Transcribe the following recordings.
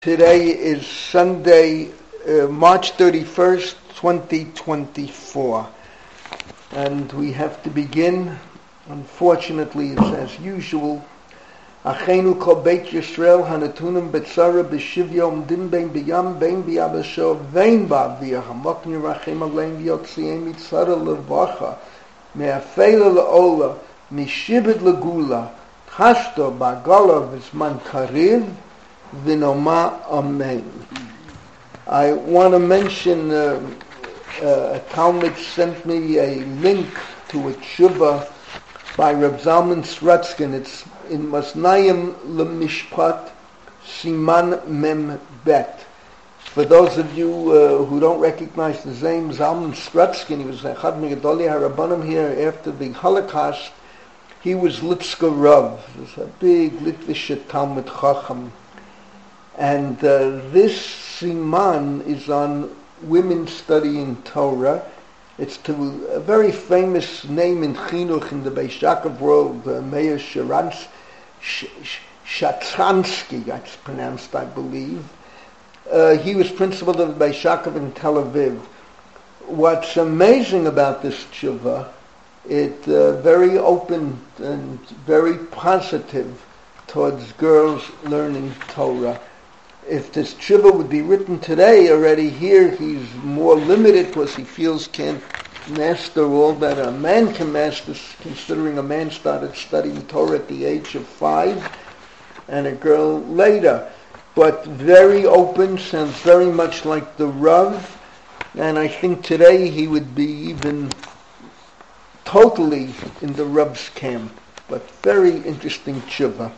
Today is Sunday, March 31st, 2024. And we have to begin, unfortunately, it's as usual. Achenu kol beit Yisrael hanatunim betzara b'shivyom din bein b'yam bein b'yabasho vein ba'aviyah hamok nirachem alein v'yotziim mitzara levacha me'afela le'ola mishibit legula chashto ba'gala v'zman kariv Vinoma Amen. I want to mention a Talmud sent me a link to a tshuva by Reb Zalman Srutskin. It's in Masnayim Lemishpat Siman Mem Bet. For those of you who don't recognize the name Zalman Srutskin, he was Echad Megadoli HaRabbanim here after the Holocaust. He was Lipska Rav. He was a big Litvish Talmud Chacham. And this siman is on women studying Torah. It's to a very famous name in Chinuch in the Beis Yaakov world, Meir Shatransky, it's pronounced, I believe. He was principal of the Beis Yaakov in Tel Aviv. What's amazing about this tshuva, it's very open and very positive towards girls learning Torah. If this tshuva would be written today, already here he's more limited because he feels can't master all that a man can master, considering a man started studying Torah at the age of 5 and a girl later. But very open, sounds very much like the Rav, and I think today he would be even totally in the Rav's camp. But very interesting tshuva.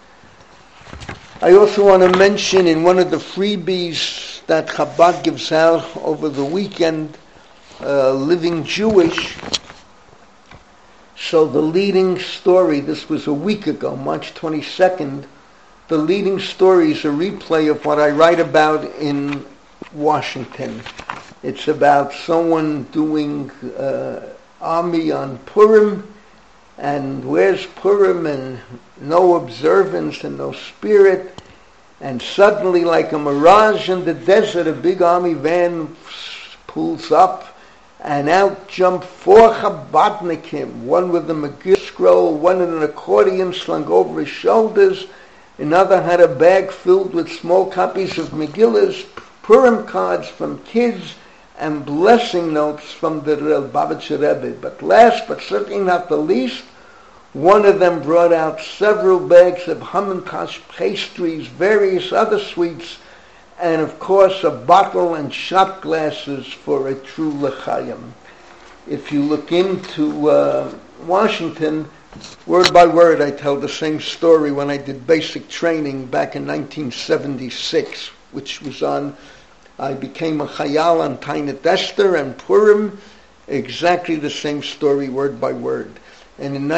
I also want to mention in one of the freebies that Chabad gives out over the weekend, Living Jewish. So the leading story, this was a week ago, March 22nd, the leading story is a replay of what I write about in Washington. It's about someone doing army on Purim, and where's Purim, and no observance and no spirit, and suddenly like a mirage in the desert, a big army van pulls up, and out jump 4 Chabadnikim, one with a Megillah scroll, one in an accordion slung over his shoulders, another had a bag filled with small copies of Megillahs, Purim cards from kids, and blessing notes from the Lubavitcher Rebbe. But last, but certainly not the least, one of them brought out several bags of Hamantash pastries, various other sweets, and of course a bottle and shot glasses for a true l'chaim. If you look into Washington, word by word I tell the same story when I did basic training back in 1976, which was on, I became a chayal on Tainet Esther and Purim, exactly the same story word by word. And in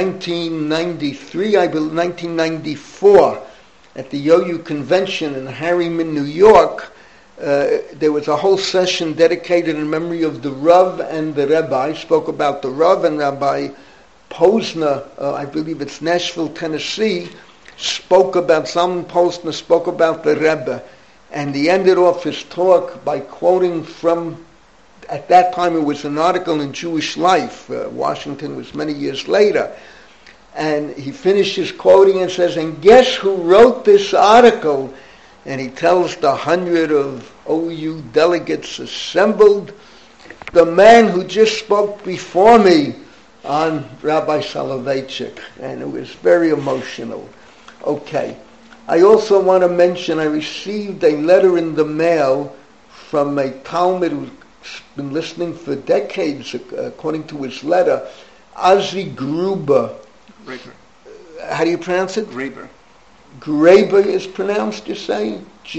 1994, at the Yo-Yo convention in Harriman, New York, there was a whole session dedicated in memory of the Rav and the Rebbe. I spoke about the Rav, and Rabbi Posner, I believe it's Nashville, Tennessee, Zalman Posner spoke about the Rebbe. And he ended off his talk by quoting from, at that time it was an article in Jewish Life. Washington was many years later. And he finishes quoting and says, and guess who wrote this article? And he tells the 100 of OU delegates assembled, the man who just spoke before me on Rabbi Soloveitchik. And it was very emotional. Okay. I also want to mention I received a letter in the mail from a Talmud who's been listening for decades, according to his letter, Ozzy Gruber. Graber. How do you pronounce it? Graber. Graber is pronounced, you say?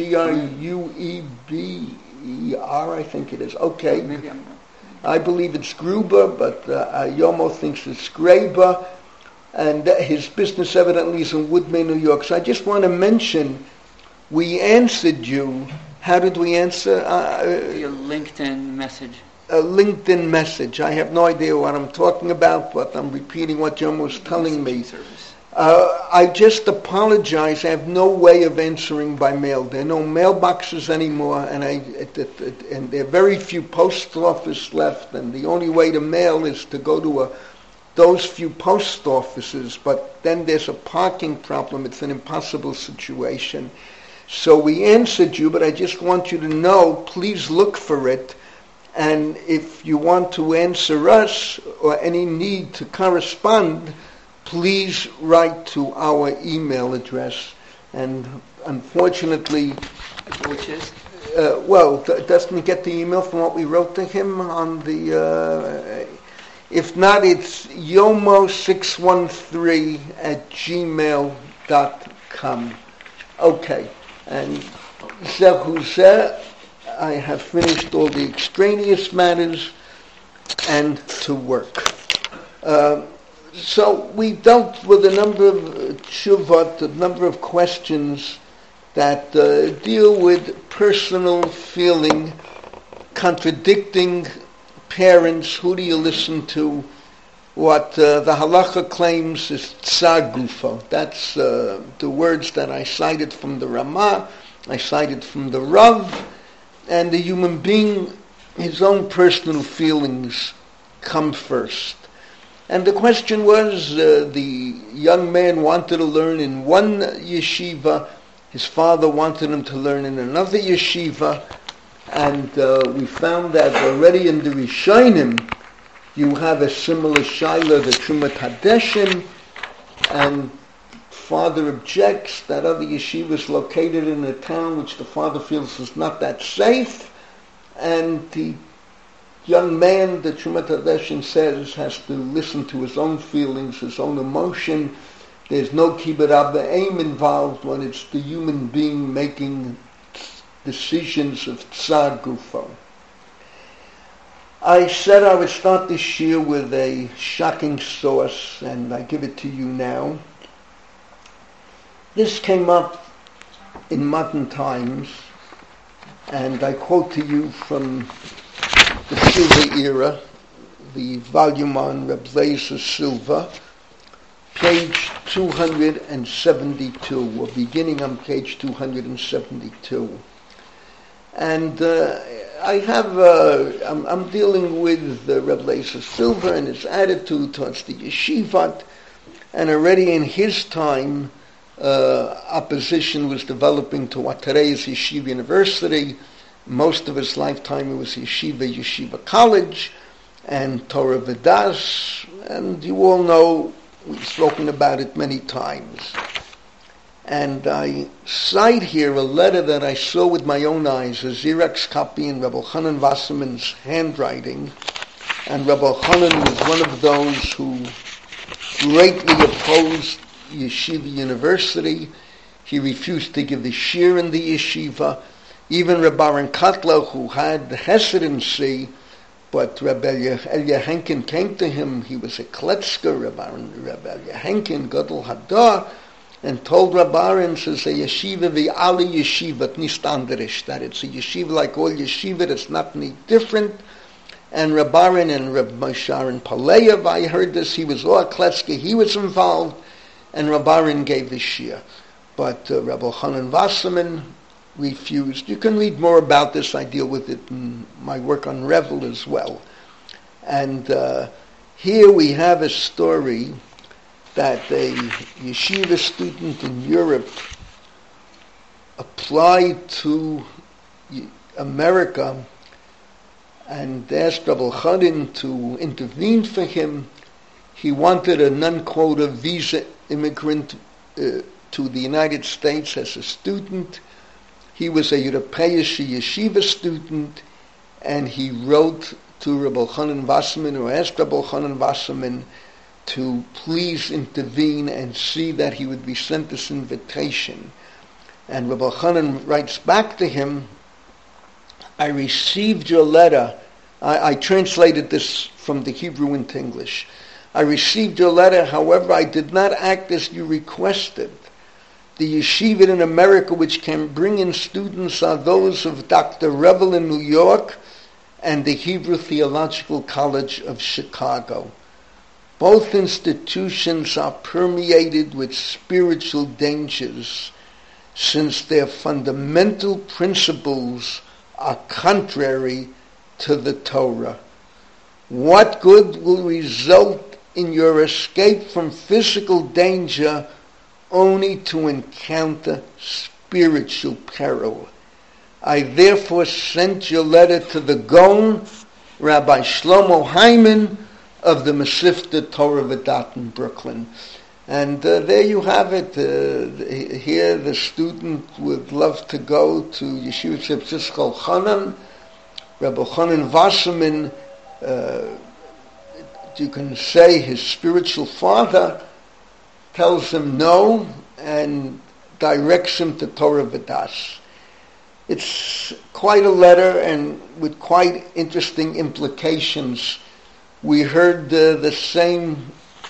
Grueber, I think it is. Okay. Maybe I'm wrong. I believe it's Gruber, but Yomo thinks it's Graber. And his business evidently is in Woodmay, New York. So I just want to mention, we answered you. How did we answer? Your LinkedIn message. A LinkedIn message. I have no idea what I'm talking about, but I'm repeating what John was telling me. Service. I just apologize. I have no way of answering by mail. There are no mailboxes anymore, and there are very few post office left. And the only way to mail is to go to those few post offices. But then there's a parking problem. It's an impossible situation. So we answered you, but I just want you to know. Please look for it. And if you want to answer us or any need to correspond, please write to our email address. And unfortunately, which is? Doesn't he get the email from what we wrote to him on the... if not, it's yomo613@gmail.com. Okay. And Zehuzeh, I have finished all the extraneous matters and to work. So we dealt with a number of tshuvot, a number of questions that deal with personal feeling, contradicting parents. Who do you listen to? What the halacha claims is tsar gufo. That's the words that I cited from the Ramah, I cited from the Rav, and the human being, his own personal feelings come first. And the question was, the young man wanted to learn in one yeshiva, his father wanted him to learn in another yeshiva, and we found that already in the Rishonim, you have a similar shaila, the Trumat Hadeshim, and father objects that other yeshiva is located in a town which the father feels is not that safe, and the young man, the Trumat Hadeshim says, has to listen to his own feelings, his own emotion. There's no kibbud abba aim involved when it's the human being making decisions of tsar gufo. I said I would start this year with a shocking source, and I give it to you now. This came up in modern times, and I quote to you from the Silva era, the volume on Reb Leizer Silva, page 272, or beginning on page 272. And I'm dealing with Reb Leizer Silva and his attitude towards the yeshivat, and already in his time, opposition was developing to what today is Yeshiva University. Most of his lifetime it was Yeshiva College, and Torah Vodaas, and you all know, we've spoken about it many times. And I cite here a letter that I saw with my own eyes, a Xerox copy in Rebbe Chanan Wasserman's handwriting, and Rebbe Chanan was one of those who greatly opposed Yeshiva University. He refused to give the shir in the yeshiva. Even Reb Aaron Kotler, who had the hesitancy, but Reb Elia Henkin came to him. He was a kletzker, Reb Elia Henkin, Gadol Hadar, and told Reb Aaron, says, a yeshiva v'ali yeshiva, nicht anderes, that it's a yeshiva like all yeshiva, it's not any different. And Reb Aaron and Reb Moshe Aaron Paleyev, I heard this, he was all kletzker, he was involved, and Reb Aaron gave the shir. But Reb Chanan Wasserman refused. You can read more about this. I deal with it in my work on Revel as well. And here we have a story that a yeshiva student in Europe applied to America and asked Rabbi Chanan to intervene for him. He wanted a non-quota visa immigrant to the United States as a student. He was a Europeische yeshiva student, and he wrote to Rabbi Chanan Wasserman, or asked Rabbi Chanan Wasserman to please intervene and see that he would be sent this invitation. And Rabbi Chanan writes back to him, I received your letter. I translated this from the Hebrew into English. I received your letter, however, I did not act as you requested. The yeshiva in America which can bring in students are those of Dr. Revel in New York and the Hebrew Theological College of Chicago. Both institutions are permeated with spiritual dangers, since their fundamental principles are contrary to the Torah. What good will result in your escape from physical danger only to encounter spiritual peril? I therefore sent your letter to the Gaon, Rabbi Shlomo Hyman of the Mesivta Torah V'dat in Brooklyn. And there you have it. Here the student would love to go to Yeshiva Tzibtzis Chanan. Rabbi Chanan Wasserman, you can say his spiritual father, tells him no and directs him to Torah V'das. It's quite a letter and with quite interesting implications. We heard the same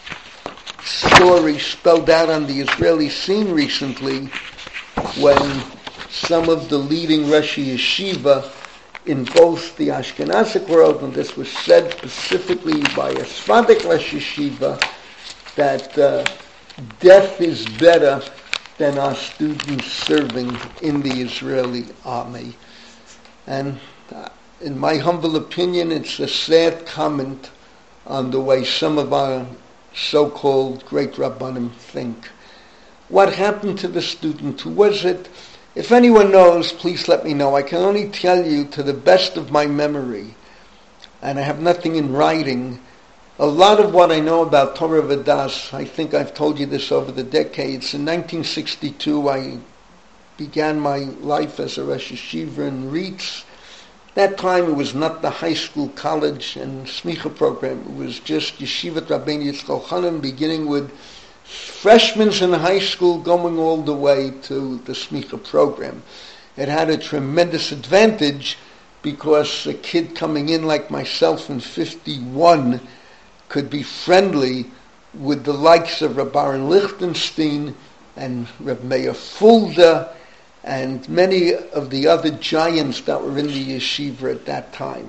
story spelled out on the Israeli scene recently when some of the leading Rosh Yeshiva in both the Ashkenazic world, and this was said specifically by a Sephardic Rosh Yeshiva, that death is better than our students serving in the Israeli army. And in my humble opinion, it's a sad comment on the way some of our so-called great Rabbanim think. What happened to the student? Who was it? If anyone knows, please let me know. I can only tell you to the best of my memory, and I have nothing in writing. A lot of what I know about Torah V'das, I think I've told you this over the decades. In 1962, I began my life as a Rosh Yeshiva in Reitz. That time it was not the high school, college, and smicha program. It was just Yeshivat Rabbeinu Yitzchak Chanan, beginning with freshmen in high school, going all the way to the smicha program. It had a tremendous advantage because a kid coming in like myself in 51 could be friendly with the likes of Reb Aaron Lichtenstein and Reb Meir Fulda and many of the other giants that were in the yeshiva at that time.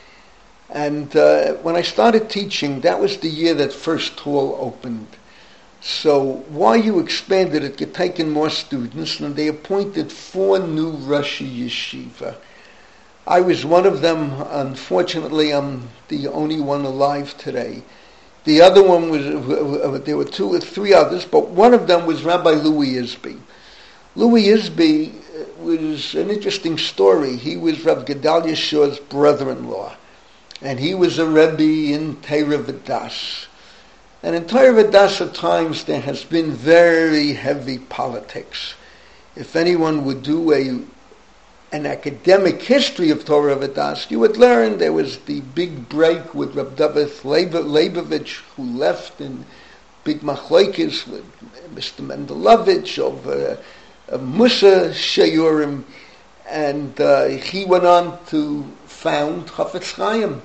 And when I started teaching, that was the year that First Hall opened. So while you expanded it, you taken more students, and they appointed 4 new Rosh Yeshiva. I was one of them. Unfortunately, I'm the only one alive today. The other one was, there were 2 or 3 others, but one of them was Rabbi Louis Isby. Louis Isby was an interesting story. He was Rav Gedalia Shaw's brother-in-law, and he was a Rebbe in Torah V'das. And in Torah V'das at times there has been very heavy politics. If anyone would do an academic history of Torah V'das, you would learn there was the big break with Reb David Leibovich, who left in big machlokes with Mr. Mendelovich over Musa Shayurim, and he went on to found Chafetz Chaim.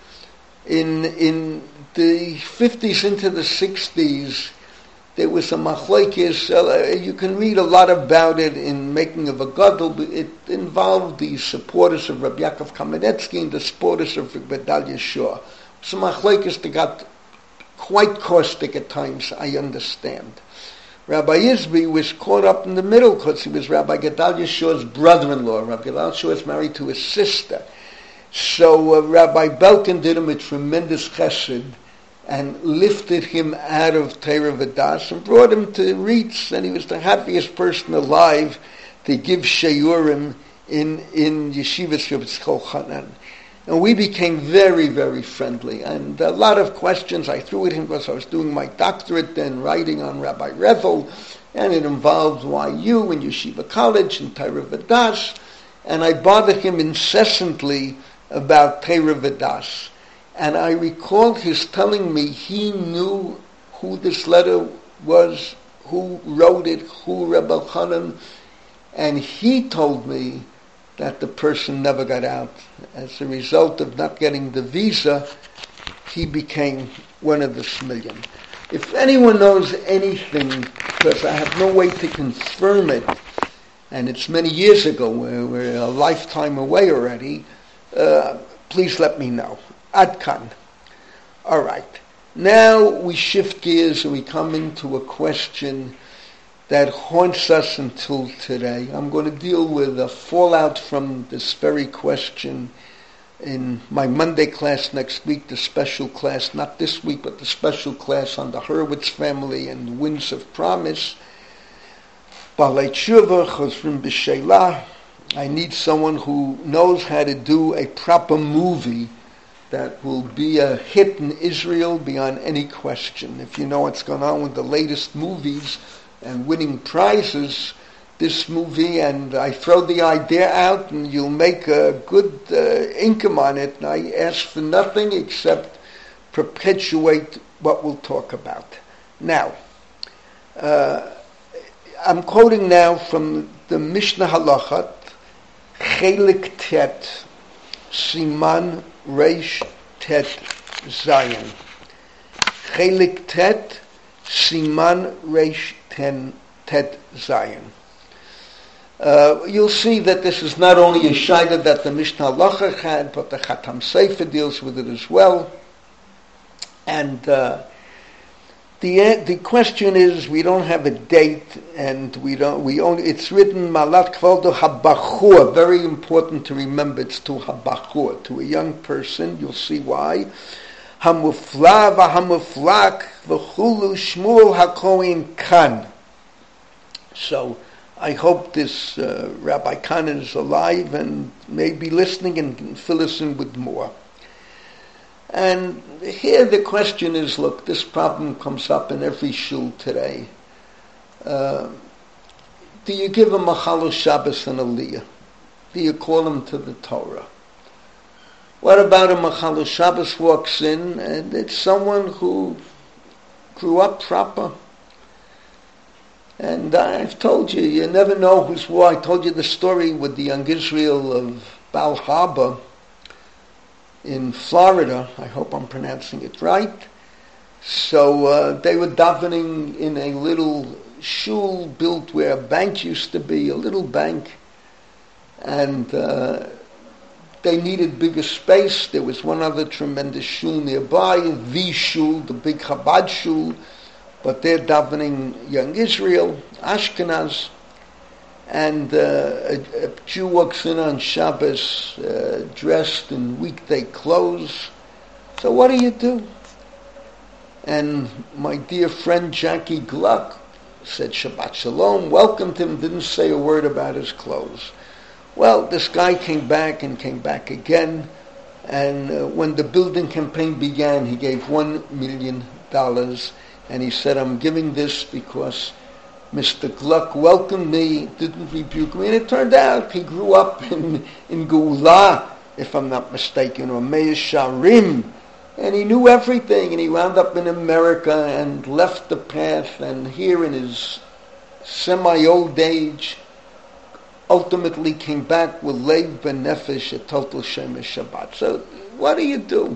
In the 50s into the 60s, there was a machlokes. You can read a lot about it in Making of a Gadol. It involved the supporters of Rabbi Yaakov Kamenetsky and the supporters of Gedalia Shaw. It's a machlokes that got quite caustic at times, I understand. Rabbi Isby was caught up in the middle because he was Rabbi Gedalia Shaw's brother-in-law. Rabbi Gedalia Shaw was married to his sister. So Rabbi Belkin did him a tremendous chesed and lifted him out of Torah V'das and brought him to Reitz, and he was the happiest person alive to give Shayurim in Yeshivas Yitzchak Chanan. And we became very, very friendly. And a lot of questions I threw at him because I was doing my doctorate then, writing on Rabbi Revel, and it involved YU and Yeshiva College and Torah V'das. And I bothered him incessantly about Torah V'das. And I recall his telling me he knew who this letter was, who wrote it, who Reb Elchanan, and he told me that the person never got out. As a result of not getting the visa, he became one of the Smillion. If anyone knows anything, because I have no way to confirm it, and it's many years ago, we're a lifetime away already, please let me know. Adkan. All right. Now we shift gears and we come into a question that haunts us until today. I'm going to deal with a fallout from this very question in my Monday class next week, the special class, not this week, but the special class on the Hurwitz family and Winds of Promise. Balei Tshuva, Chozrim B'Sheila. I need someone who knows how to do a proper movie that will be a hit in Israel beyond any question. If you know what's going on with the latest movies and winning prizes, this movie, and I throw the idea out and you'll make a good income on it, and I ask for nothing except perpetuate what we'll talk about. Now, I'm quoting now from the Mishnah Halachat, Chelik Tet, Siman Reish Tet Zayin. Chelik Tet, Siman Reish Tet Zayin. You'll see that this is not only a shaila that the Mishnah Halacha had, but the Khatam Sefer deals with it as well. And the question is, we don't have a date, and it's written Malat Kvaldo Habachur. Very important to remember, it's to Habachur, to a young person. You'll see why. Hamufla v'hamuflak v'chulu Shmuel HaKohen Khan. So I hope this Rabbi Khan is alive and may be listening and can fill us in with more. And here the question is, look, this problem comes up in every shul today. Do you give a Machalus Shabbos and Aliyah? Do you call him to the Torah? What about a Machalus Shabbos walks in and it's someone who grew up proper? And I've told you, you never know who's what. I told you the story with the young Israel of Bal Harbor in Florida. I hope I'm pronouncing it right. So they were davening in a little shul built where a bank used to be, a little bank. And they needed bigger space. There was one other tremendous shul nearby, the shul, the big Chabad shul. But they're davening young Israel, Ashkenaz, and a Jew walks in on Shabbos dressed in weekday clothes. So what do? And my dear friend Jackie Gluck said Shabbat Shalom, welcomed him, didn't say a word about his clothes. Well, this guy came back and came back again, and when the building campaign began, he gave $1 million. And he said, I'm giving this because Mr. Gluck welcomed me, didn't rebuke me. And it turned out he grew up in Geulah, if I'm not mistaken, or Meir Sharim. And he knew everything. And he wound up in America and left the path. And here in his semi-old age, ultimately came back with Leiv Ben Nefesh, a total Shemesh Shabbat. So what do?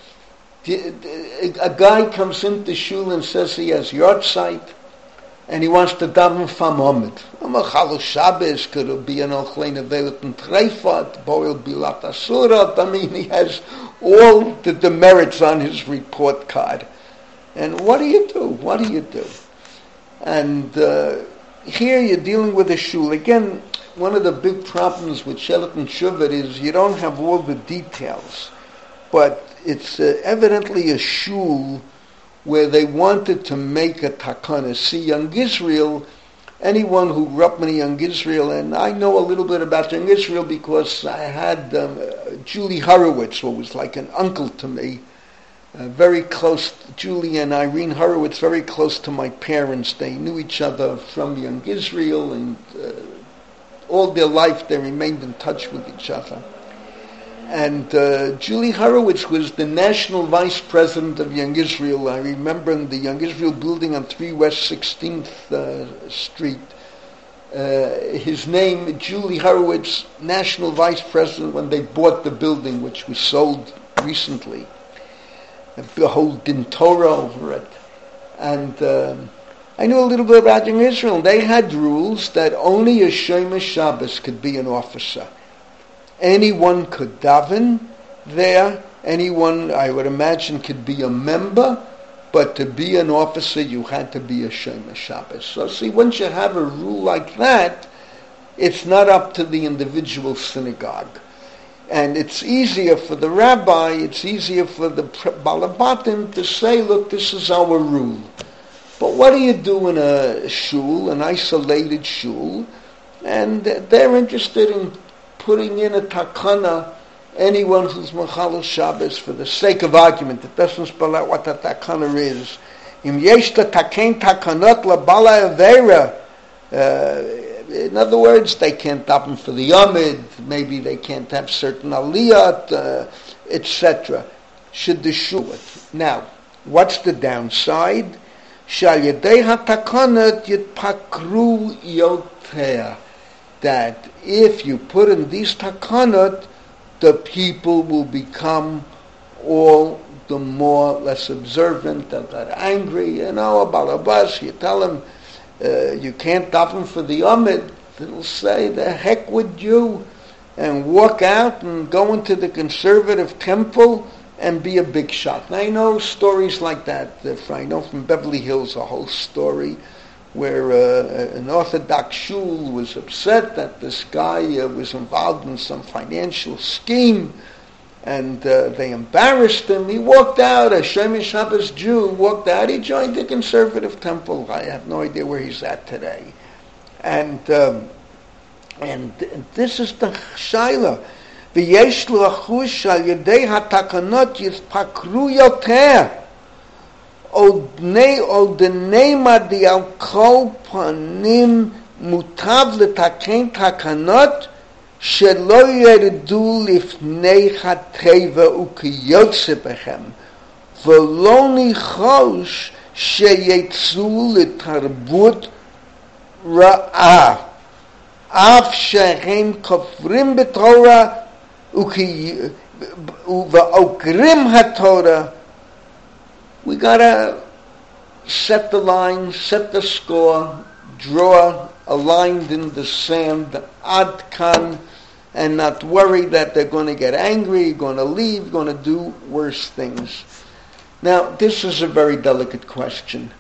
A guy comes into shul and says he has yahrzeit and he wants to daven famomid. Machalus Shabbos could be an Ochlein Avelit and Treifat, Boil Bilat Asurat. I mean, he has all the demerits on his report card. And what do? And here you're dealing with a shul. Again, one of the big problems with Shelet and Shuvit is you don't have all the details. But it's evidently a shul where they wanted to make a takana. See, young Israel, anyone who grew up in young Israel, and I know a little bit about young Israel because I had Julie Horowitz, who was like an uncle to me, very close, Julie and Irene Horowitz, very close to my parents. They knew each other from young Israel, and all their life they remained in touch with each other. And Julie Horowitz was the national vice president of Young Israel. I remember in the Young Israel building on 3 West 16th Street. His name, Julie Horowitz, national vice president when they bought the building, which was sold recently. The whole Din Torah over it. And I knew a little bit about Young Israel. They had rules that only a Shemesh Shabbos could be an officer. Anyone could daven there. Anyone, I would imagine, could be a member. but to be an officer, you had to be a Shomer Shabbos. So see, once you have a rule like that, it's not up to the individual synagogue. And it's easier for the rabbi, it's easier for the balabatim to say, look, this is our rule. But what do you do in a shul, an isolated shul, and they're interested in putting in a takana, anyone who's Mechalel Shabbos, for the sake of argument. It doesn't spell out what that takana is. Im yesh letaken takanot labala avera. In other words, they can't daven for the Yomid, maybe they can't have certain aliyat, etc. Should the shul it. Now, what's the downside? Shal yedei hatakanot yitpakru yoter. That if you put in these takanot, the people will become all the more less observant, and they're angry. You know, balabas, you tell them, you can't daven for the Yomid, they'll say, the heck with you, and walk out and go into the conservative temple and be a big shot. Now, I know stories like that. I know from Beverly Hills a whole story where an Orthodox shul was upset that this guy was involved in some financial scheme, and they embarrassed him. He walked out, a Shomer Shabbos Jew walked out, he joined the conservative temple. I have no idea where he's at today. And this is the shaila. V'yesh lo achush al yedei hatakanot yitpakru yoter. Od denema di al kol panim mutav letaken takanot שלא ירדו לפני הטבע וכיוצא בכם, ולא ניחוש שיצאו לתרבות רעה, אף שהם כופרים בתורה ועוקרים התורה. We gotta set the line, set the score, draw a line in the sand, ad kan, and not worry that they're going to get angry, going to leave, going to do worse things. Now, this is a very delicate question.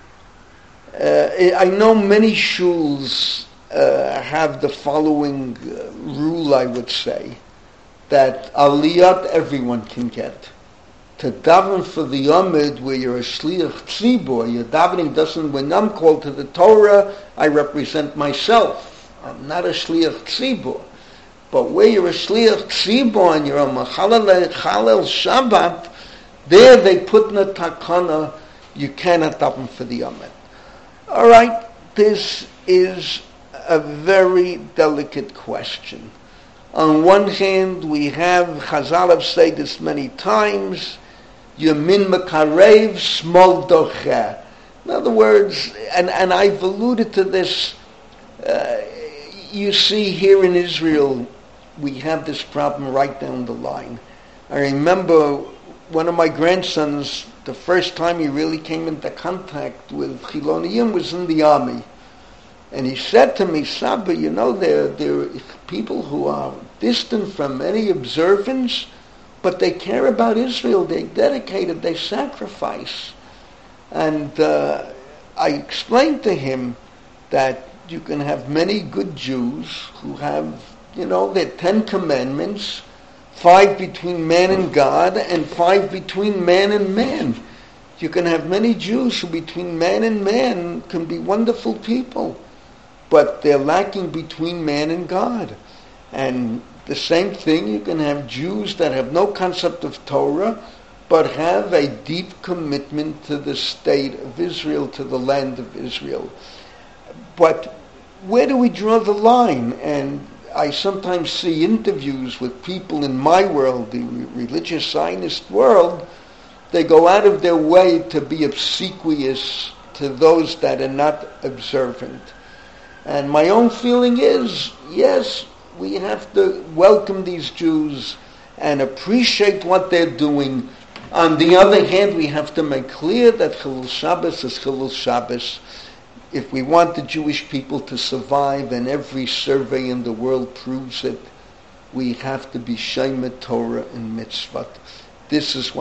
I know many shuls have the following rule, I would say, that aliyat everyone can get. To daven for the Yomid, where you're a shliach tzibur, your davening doesn't, when I'm called to the Torah, I represent myself. I'm not a shliach tzibur. But where you're a shliach tzibur and you're a Mechalel Shabbat, there they put in a takana, you cannot daven for the Yomid. All right, this is a very delicate question. On one hand, we have, Chazal have said this many times, Yamin mekarev, smol doche. In other words, and I've alluded to this, you see here in Israel, we have this problem right down the line. I remember one of my grandsons, the first time he really came into contact with Chiloniyim was in the army. And he said to me, Saba, you know, there are people who are distant from any observance, but they care about Israel, they're dedicated, they sacrifice. And I explained to him that you can have many good Jews who have, you know, their 10 commandments, 5 between man and God, and 5 between man and man. You can have many Jews who between man and man can be wonderful people, but they're lacking between man and God. And the same thing, you can have Jews that have no concept of Torah, but have a deep commitment to the state of Israel, to the land of Israel. But where do we draw the line? And I sometimes see interviews with people in my world, the religious Zionist world, they go out of their way to be obsequious to those that are not observant. And my own feeling is, yes, we have to welcome these Jews and appreciate what they're doing. On the other hand, we have to make clear that Chilul Shabbos is Chilul Shabbos. If we want the Jewish people to survive, and every survey in the world proves it, we have to be Shomer Torah and Mitzvot. This is what's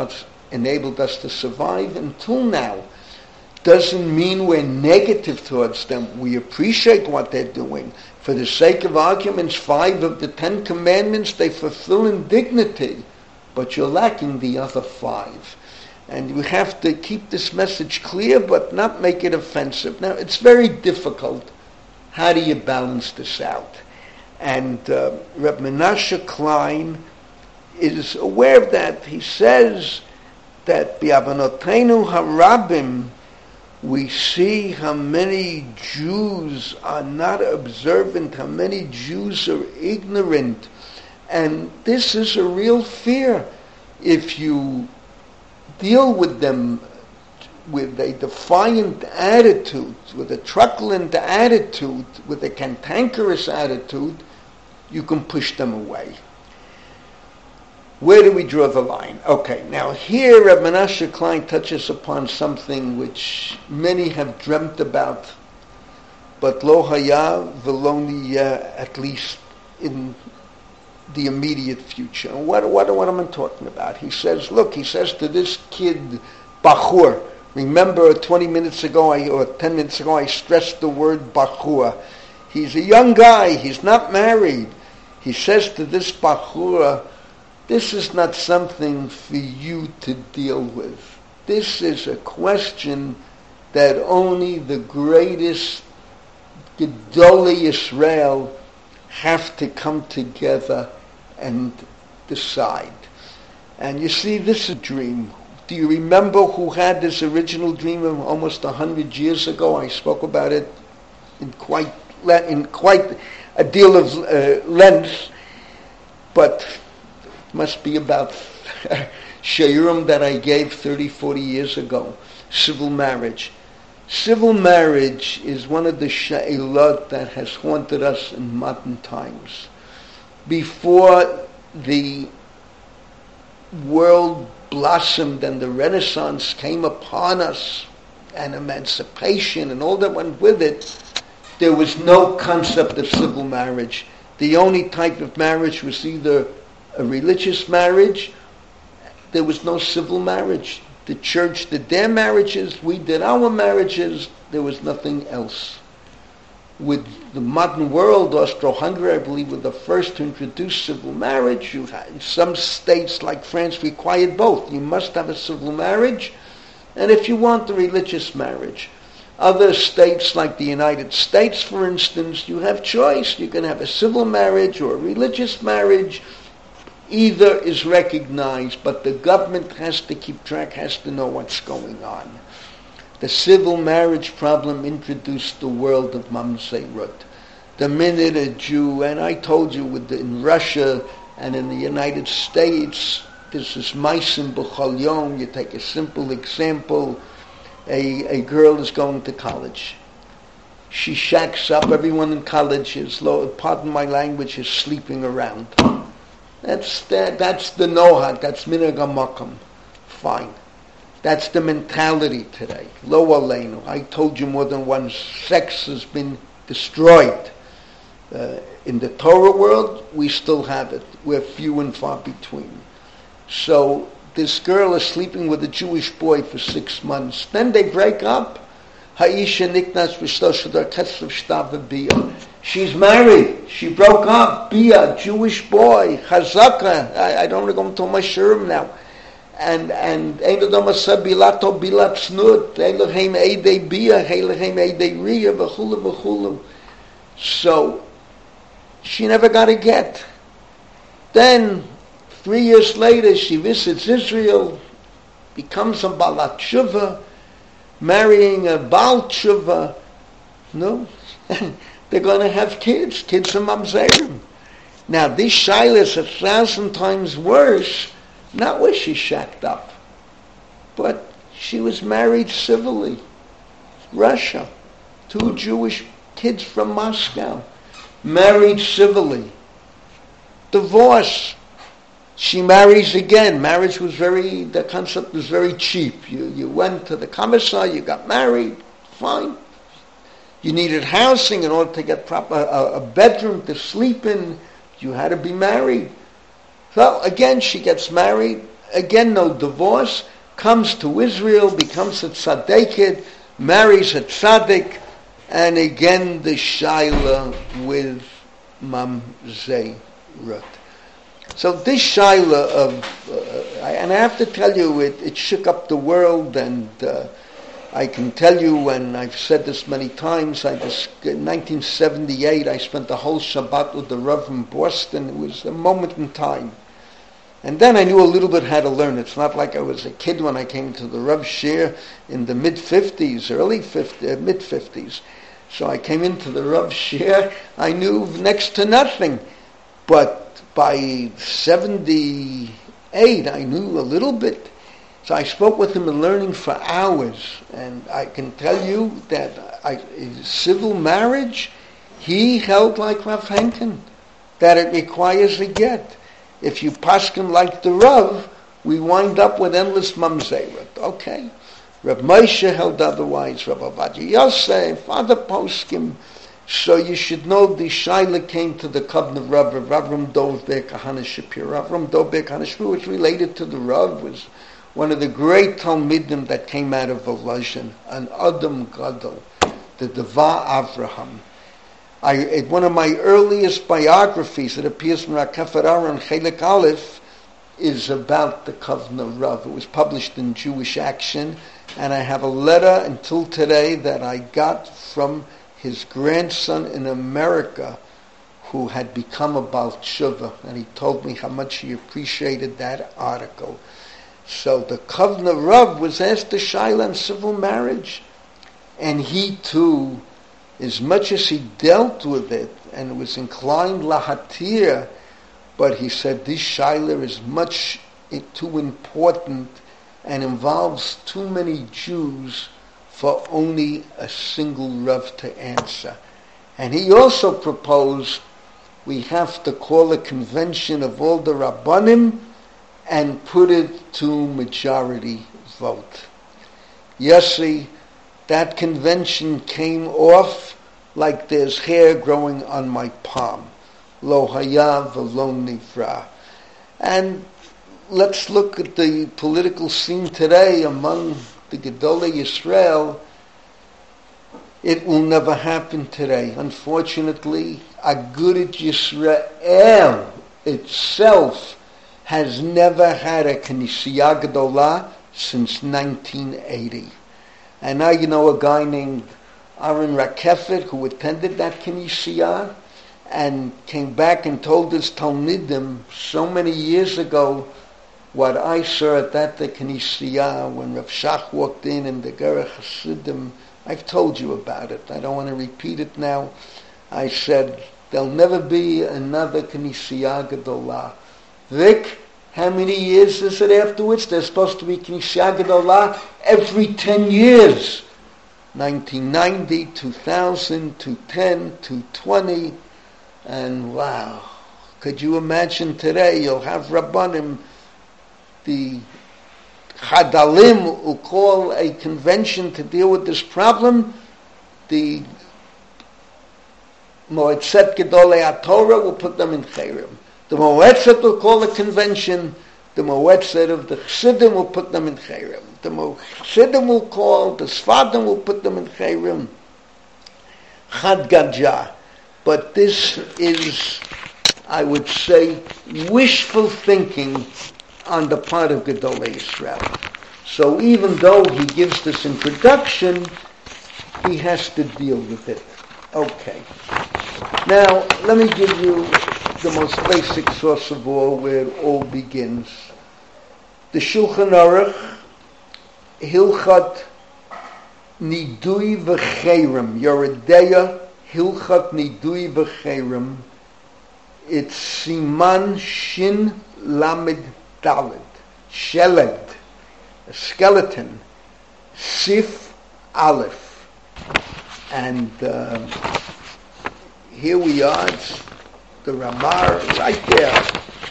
enabled us to survive until now. Doesn't mean we're negative towards them. We appreciate what they're doing. For the sake of arguments, 5 of the 10 commandments they fulfill in dignity, but you're lacking the other 5. And we have to keep this message clear, but not make it offensive. Now, it's very difficult. How do you balance this out? And Reb Menashe Klein is aware of that. He says that B'Avonotenu Harabim, we see how many Jews are not observant, how many Jews are ignorant. And this is a real fear. If you deal with them with a defiant attitude, with a truculent attitude, with a cantankerous attitude, you can push them away. Where do we draw the line? Okay, now here Reb Menashe Klein touches upon something which many have dreamt about, but lo haya v'lo niyeh, at least in the immediate future. And what am I talking about? He says to this kid, Bachur. Remember 20 minutes ago, or 10 minutes ago, I stressed the word Bachur. He's a young guy, he's not married. He says to this Bachur, this is not something for you to deal with. This is a question that only the greatest Gedolei Yisrael have to come together and decide. And you see, this is a dream. Do you remember who had this original dream of almost 100 years ago? I spoke about it in quite a deal of length, but it must be about Sheirim that I gave 30, 40 years ago. Civil marriage. Civil marriage is one of the she'ilot that has haunted us in modern times. Before the world blossomed and the Renaissance came upon us, and emancipation and all that went with it, there was no concept of civil marriage. The only type of marriage was either a religious marriage. There was no civil marriage. The church did their marriages, we did our marriages, there was nothing else. With the modern world, Austro-Hungary, I believe, were the first to introduce civil marriage. You had, some states like France required both. You must have a civil marriage, and if you want, a religious marriage. Other states like the United States, for instance, you have choice. You can have a civil marriage or a religious marriage. Either is recognized, but the government has to keep track, has to know what's going on. The civil marriage problem introduced the world of mamzerut. The minute a Jew, and I told you in Russia and in the United States, this is maisim b'chol yom. You take a simple example. A girl is going to college. She shacks up. Everyone in college is, pardon my language, is sleeping around. That's the nohag. That's minhag hamakom. Fine. That's the mentality today. Lo aleinu. I told you more than once, sex has been destroyed. In the Torah world, we still have it. We're few and far between. So this girl is sleeping with a Jewish boy for 6 months. Then they break up. She's married. She broke up. Bia, Jewish boy. Chazaka. I don't want to go into my shirim now. And Eidei Bia, Eidei Ria, v'chulu. So she never got a get. Then 3 years later, she visits Israel, becomes a Balat Tshuva, marrying a Baal Tshuva. No, they're going to have kids from Mamzerim. Now, this Shaila is 1,000 times worse, not where she shacked up, but she was married civilly. Russia, 2 Jewish kids from Moscow, married civilly. Divorce. She marries again. Marriage was the concept was very cheap. You went to the commissar, you got married, fine. You needed housing in order to get a bedroom to sleep in. You had to be married. So again, she gets married. Again, no divorce. comes to Israel, becomes a tzaddiket, marries a tzaddik, and again the shaila with mamzerut. So this shaila of, and I have to tell you, it shook up the world, and I can tell you, and I've said this many times, in 1978 I spent the whole Shabbat with the Rav in Boston. It was a moment in time. And then I knew a little bit how to learn. It's not like I was a kid when I came to the Rav Shir in the mid-50s, mid-50s. So I came into the Rav Shir, I knew next to nothing. But by 78, I knew a little bit. So I spoke with him and learning for hours. And I can tell you that civil marriage, he held like Rav Henkin, that it requires a get. If you paskin like the Rav, we wind up with endless mamzerut. Okay. Rav Moshe held otherwise, Rav Ovadia Yosef, other poskim. So you should know the shaila came to the Kovna Rav Avram Dov Ber Kahana Shapiro. Avram Dov Ber Kahana Shapiro, which related to the Rav, was one of the great Talmidim that came out of Volozhin, an Adam Gadol, the Deva Avraham. One of my earliest biographies that appears in Rakefet Aron Chelik Aleph is about the Kovna Rav. It was published in Jewish Action, and I have a letter until today that I got from his grandson in America who had become a Baal Tshuva, and he told me how much he appreciated that article. So the Kovna Rav was asked to shaila on civil marriage, and he too, as much as he dealt with it and was inclined lahatir, but he said this shaila is much too important and involves too many Jews for only a single Rav to answer. And he also proposed we have to call a convention of all the Rabbanim and put it to majority vote. Yossi, that convention came off like there's hair growing on my palm. Lo haya v'lo nivra. And let's look at the political scene today among the Gedolei Yisrael. It will never happen today. Unfortunately, Agudat Yisrael itself has never had a Knesiyah Gedolah since 1980. And now you know a guy named Aaron Rakefet who attended that Knesiyah and came back and told his Talmidim so many years ago what I saw at that the Knesiyah when Rav Shach walked in the Gerech Hasidim. I've told you about it. I don't want to repeat it now. I said, there'll never be another Knesiyah Gedolah. Vic, how many years is it afterwards? There's supposed to be Knesiyah Gedolah every 10 years. 1990, 2000, 2010, 2020. And wow, could you imagine today you'll have Rabbanim, the Chadalim will call a convention to deal with this problem. The Moetzet Gedolei HaTorah will put them in Chayrim. The Moetzet will call a convention. The Moetzet of the Chassidim will put them in Chayrim. The Chassidim will call, the Sfadim will put them in Chayrim. Chad Gadja. But this is, I would say, wishful thinking on the part of Gedolei Yisrael. So even though he gives this introduction, he has to deal with it. Okay. Now, let me give you the most basic source of all, where it all begins. The Shulchan Aruch, Hilchat Nidui V'Cherem, Yoredeya, Hilchat Nidui V'Cherem, it's Siman Shin Lamed Dalet, Sheled, a skeleton, Sif Aleph. And here we are, it's the Ramar right there.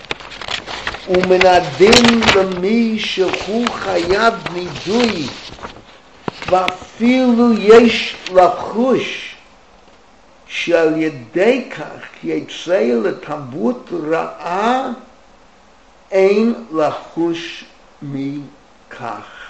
Umenadin l'mi shehu chayav nidui v'afilu yesh lachush shal yedei kach yetzei l'tabut ra'a ein lachush mi kach.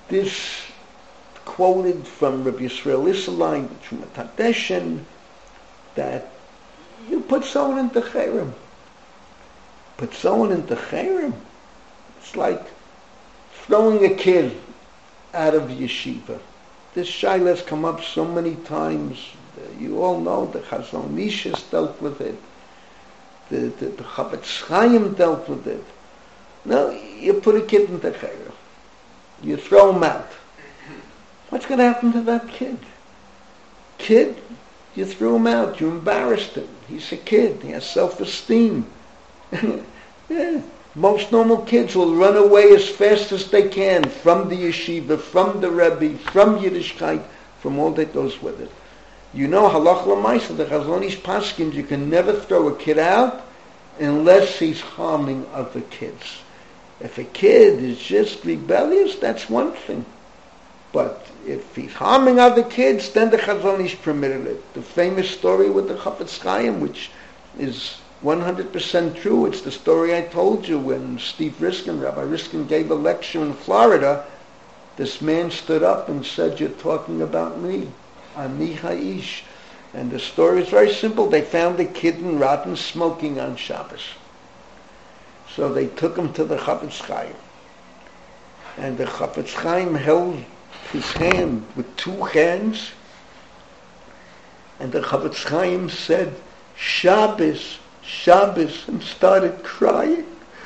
this quoted from Rabbi Yisrael Isserlein, from Tadeshin, that you put someone into Cherem. Put someone into Cherem. It's like throwing a kid out of yeshiva. This shaila has come up so many times. You all know the Chazon Ish has dealt with it. The Chavetz Chaim dealt with it. No, you put a kid into Cherem. You throw him out. What's going to happen to that kid? Kid, you threw him out. You embarrassed him. He's a kid. He has self-esteem. Yeah. Most normal kids will run away as fast as they can from the yeshiva, from the Rebbe, from Yiddishkeit, from all that goes with it. You know, halach l'maisa, the Chazon Ish paskins, you can never throw a kid out unless he's harming other kids. If a kid is just rebellious, that's one thing. But if he's harming other kids, then the Chazon Ish permitted it. The famous story with the Chavetz Chaim, which is 100% true. It's the story I told you when Steve Riskin, Rabbi Riskin, gave a lecture in Florida. This man stood up and said, "You're talking about me, Ani Ha'ish." And the story is very simple. They found a kid in Rotten smoking on Shabbos. So they took him to the Chavetz Chaim. And the Chavetz Chaim held his hand with two hands. And the Chavetz Chaim said, "Shabbos, Shabbos," and started crying.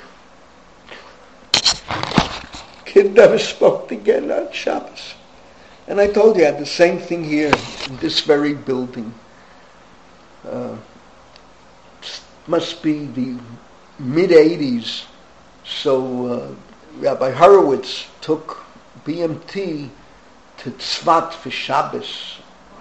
Kid never spoke again on Shabbos. And I told you I had the same thing here in this very building. Must be the mid-'80s. So Rabbi Horowitz took BMT to Tzfat for Shabbos.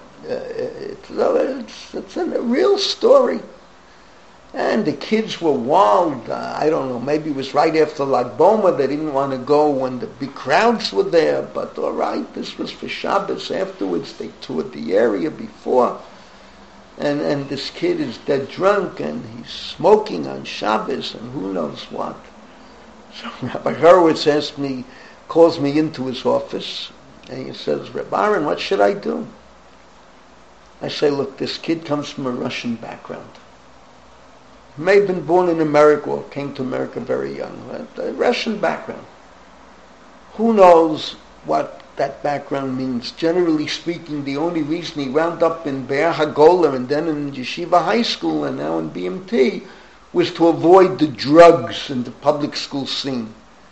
It's a real story. And the kids were wild. I don't know, maybe it was right after Lag Boma. They didn't want to go when the big crowds were there. But all right, this was for Shabbos. Afterwards, they toured the area before. And this kid is dead drunk, and he's smoking on Shabbos, and who knows what. So Rabbi Horowitz calls me into his office, and he says, "Reb Aaron, what should I do?" I say, "Look, this kid comes from a Russian background. May have been born in America or came to America very young. A Russian background. Who knows what that background means? Generally speaking, the only reason he wound up in Be'er HaGola and then in Yeshiva High School and now in BMT was to avoid the drugs in the public school scene.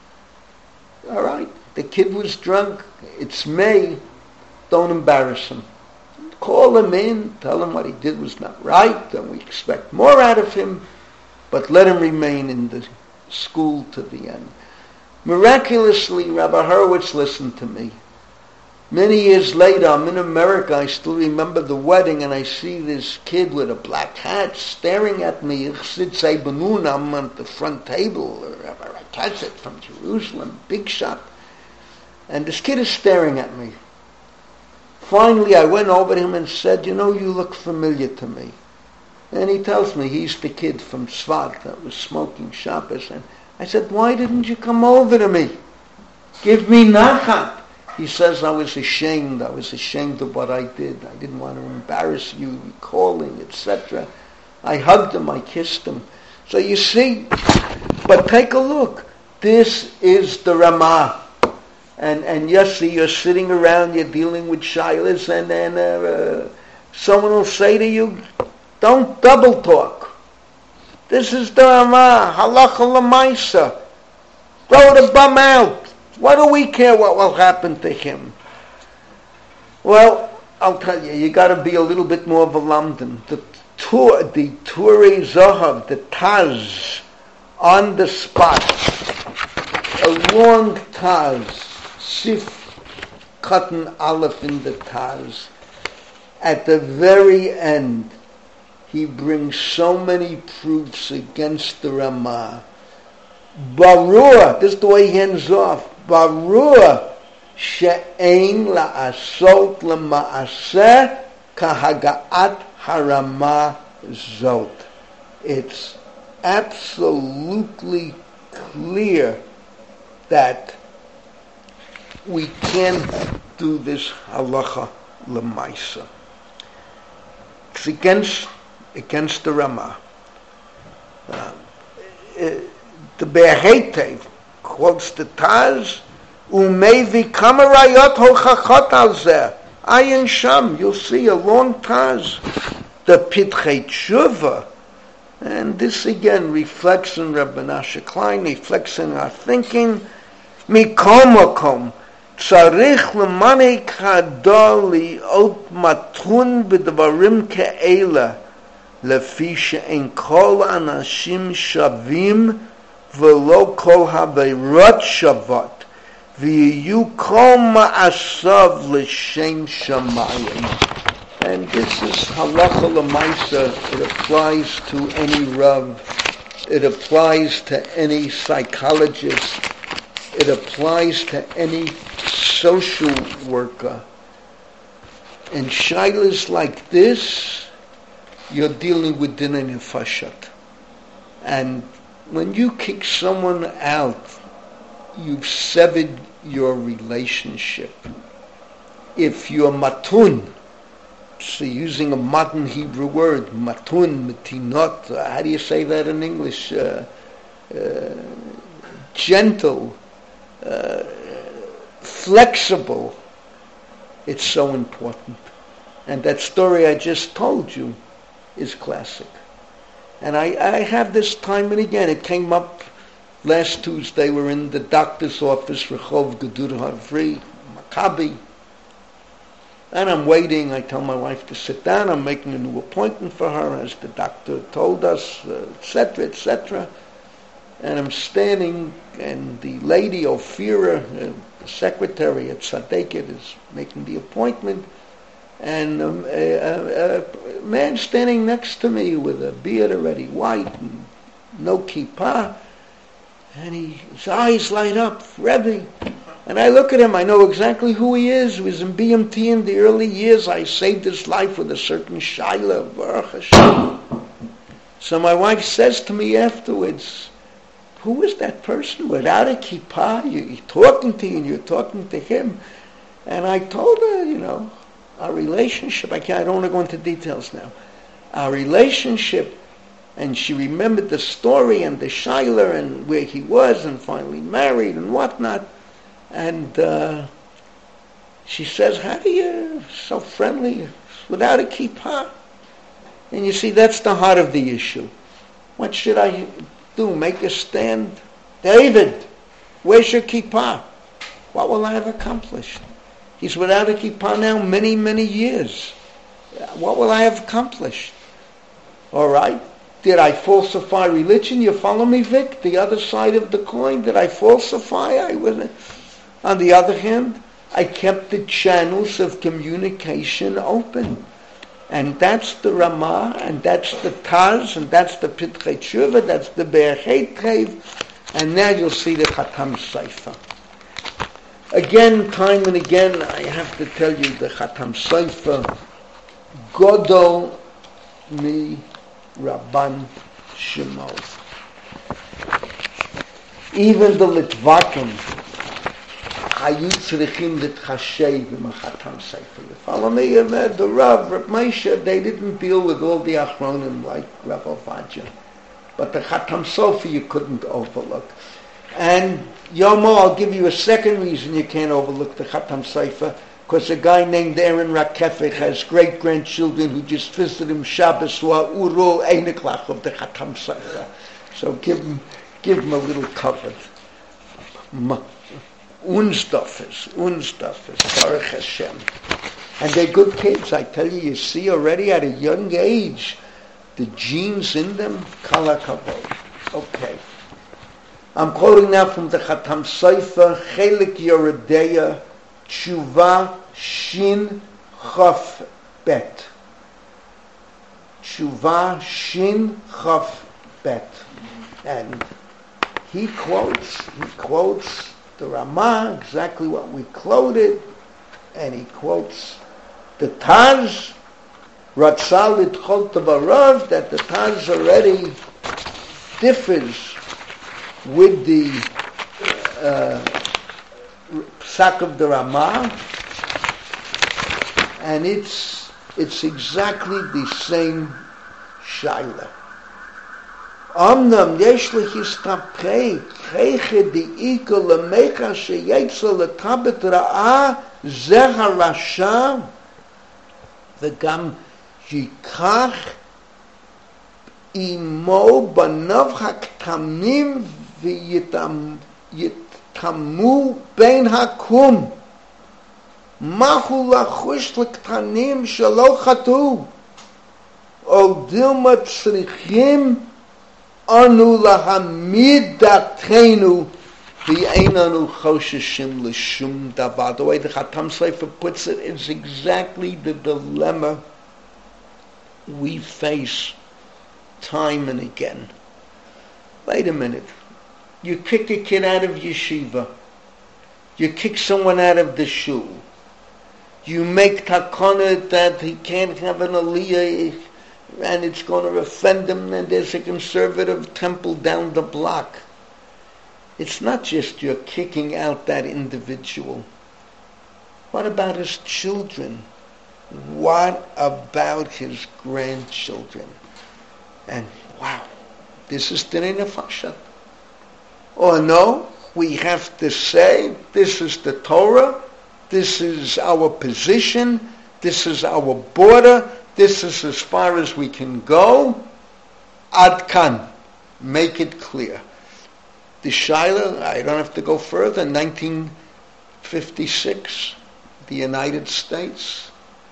All right, the kid was drunk. It's May. Don't embarrass him. Call him in, tell him what he did was not right, and we expect more out of him, but let him remain in the school to the end." Miraculously, Rabbi Horowitz listened to me. Many years later, I'm in America, I still remember the wedding, and I see this kid with a black hat staring at me. I'm on the front table, Rabbi Rakazet from Jerusalem, big shot, and this kid is staring at me. Finally, I went over to him and said, "You know, you look familiar to me." And he tells me he's the kid from Tzfat that was smoking Shabbos. And I said, "Why didn't you come over to me? Give me nachat." He says, I was ashamed of what I did. I didn't want to embarrass you, recalling, etc. I hugged him, I kissed him. So you see, but take a look. This is the Ramah. And yes, you're sitting around, you're dealing with shilas, and then someone will say to you, "Don't double talk. This is the Ramah, halacha l'maisa. Throw the bum out. What do we care what will happen to him?" Well, I'll tell you, you got to be a little bit more of a lamdan. The Turei Zohav, the Taz, on the spot, a long Taz. Sif Katan Aleph in the Taz. At the very end, he brings so many proofs against the Ramah. Barur, this is the way he ends off. Barur she'ein la'asot lema'aseh kahagaat harama zot. It's absolutely clear that we can't do this halacha l'maisa. It's against the Ramah. The Be'echetev quotes the Taz, Umevi kamarayot hochachot al zeh. Ayin Sham, you'll see a long Taz. The Pitchei Tshuva, and this again reflects in Rabbi Menashe Klein, reflects in our thinking. Mikol makom, tzarich l'manei kadol li'ot matun b'dvarim ke'ela, lefi she'en kol anashim shavim v'lo kol habeirot shavot, v'yiyu kol ma'asav l'shem shamayim. And this is halacha l'maisa. It applies to any Rav. It applies to any psychologist. It applies to any social worker. And shaylas like this, you're dealing with dinah nefashot. And when you kick someone out, you've severed your relationship. If you're matun, so using a modern Hebrew word, matun, matinot, how do you say that in English? Gentle, flexible. It's so important. And that story I just told you is classic. And I have this time and again. It came up last Tuesday. We're in the doctor's office, Rehov Gedur Havri, Maccabi. And I'm waiting. I tell my wife to sit down. I'm making a new appointment for her, as the doctor told us, etc., etc. And I'm standing, and the lady, Ophira, the secretary at Tzaddiket, is making the appointment. And a man standing next to me with a beard already white and no kippah. And his eyes light up, Rebbe. And I look at him, I know exactly who he is. He was in BMT in the early years. I saved his life with a certain Shaila, Baruch Hashem. So my wife says to me afterwards, who is that person without a kippah? You're talking to you and you're talking to him. And I told her, our relationship, I don't want to go into details now. Our relationship, and she remembered the story and the Shaila and where he was and finally married and whatnot. And she says, how do you, so friendly, without a kippah? And you see, that's the heart of the issue. What should I do? Make a stand? David, where's your kippah? What will I have accomplished? He's without a kippah now many, many years. What will I have accomplished? All right. Did I falsify religion? You follow me, Vic? The other side of the coin. Did I falsify? I wasn't. On the other hand, I kept the channels of communication open. And that's the Ramah, and that's the Taz, and that's the Pitchei Tshuva, that's the Be'echetev, and now you'll see the Khatam Sofer. Again, time and again, I have to tell you the Khatam Sofer, Godol mi Rabban Shimon. Even the Litvakim, you follow me? The Rav Moshe, they didn't deal with all the Achronim like Rav Ovadia. But the Khatam Sofer you couldn't overlook. And Yomo, I'll give you a second reason you can't overlook the Khatam Sofer, because a guy named Aaron Rakefik has great-grandchildren who just visited him Shabbos, who are Urul Einiklach of the Khatam Sofer. So give him a little cover. Unstuffers, Baruch Hashem. And they're good kids, I tell you see already at a young age, the genes in them, Kala Kavod. Okay. I'm quoting now from the Khatam Sofer, Chelik Yoredeya, Tshuva Shin Chaf Bet. Tshuva Shin Chaf Bet. And he quotes the Ramah, exactly what we quoted, and he quotes the Taz, Ratzal Lidchol Tavarav, that the Taz already differs with the psak of the Ramah, and it's exactly the same shaila. אמנם יש להסתפק היכא דאיכא למכה שיצא לטבת רעה זה הרשע וגם ייקח עמו בניו הקטנים ויטמאו בין הקום. מהו לחוש לקטנים שלא חטאו? או דילמה צריכים אנו להעמיד דעתנו ואין אנו חוששים לשום דבר. The way the Khatam Sofer puts it is exactly the dilemma we face time and again. Wait a minute. You kick a kid out of yeshiva. You kick someone out of the shul. You make takana that he can't have an aliyah and it's going to offend him, and there's a conservative temple down the block. It's not just you're kicking out that individual. What about his children? What about his grandchildren? And wow, this is Dinei Nefashah. Or no, we have to say, this is the Torah, this is our position, this is our border, this is as far as we can go. Ad kan. Make it clear. The Shaila, I don't have to go further, 1956, the United States.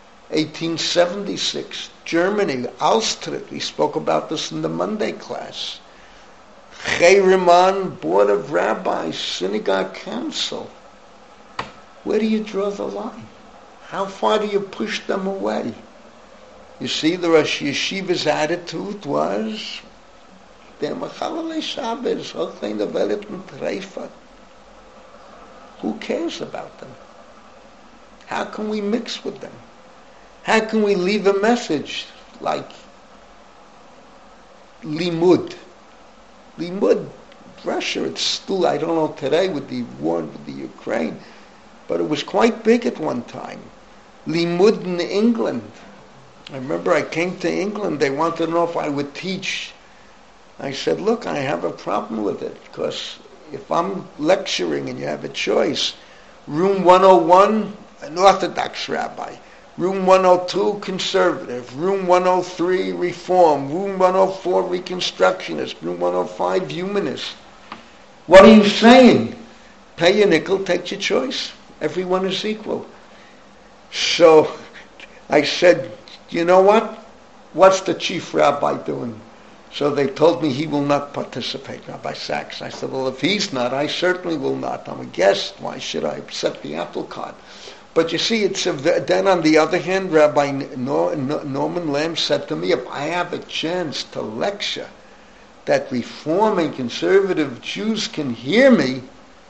1876, Germany, Alstrit, we spoke about this in the Monday class. Chayriman, Board of Rabbis, Synagogue Council. Where do you draw the line? How far do you push them away? You see, the Rosh Yeshiva's attitude was, who cares about them? How can we mix with them? How can we leave a message like Limud? Limud, Russia, it's still, I don't know today with the war with the Ukraine, but it was quite big at one time. Limud in England. I remember I came to England, they wanted to know if I would teach. I said, look, I have a problem with it, because if I'm lecturing and you have a choice, room 101, an Orthodox rabbi, room 102, conservative, room 103, reform, room 104, reconstructionist, room 105, humanist. What are you saying? Pay your nickel, take your choice. Everyone is equal. So I said, you know what? What's the chief rabbi doing? So they told me he will not participate, Rabbi Sachs. I said, well, if he's not, I certainly will not. I'm a guest. Why should I upset the apple cart? But you see, then on the other hand, Rabbi Norman Lamb said to me, if I have a chance to lecture that reforming conservative Jews can hear me,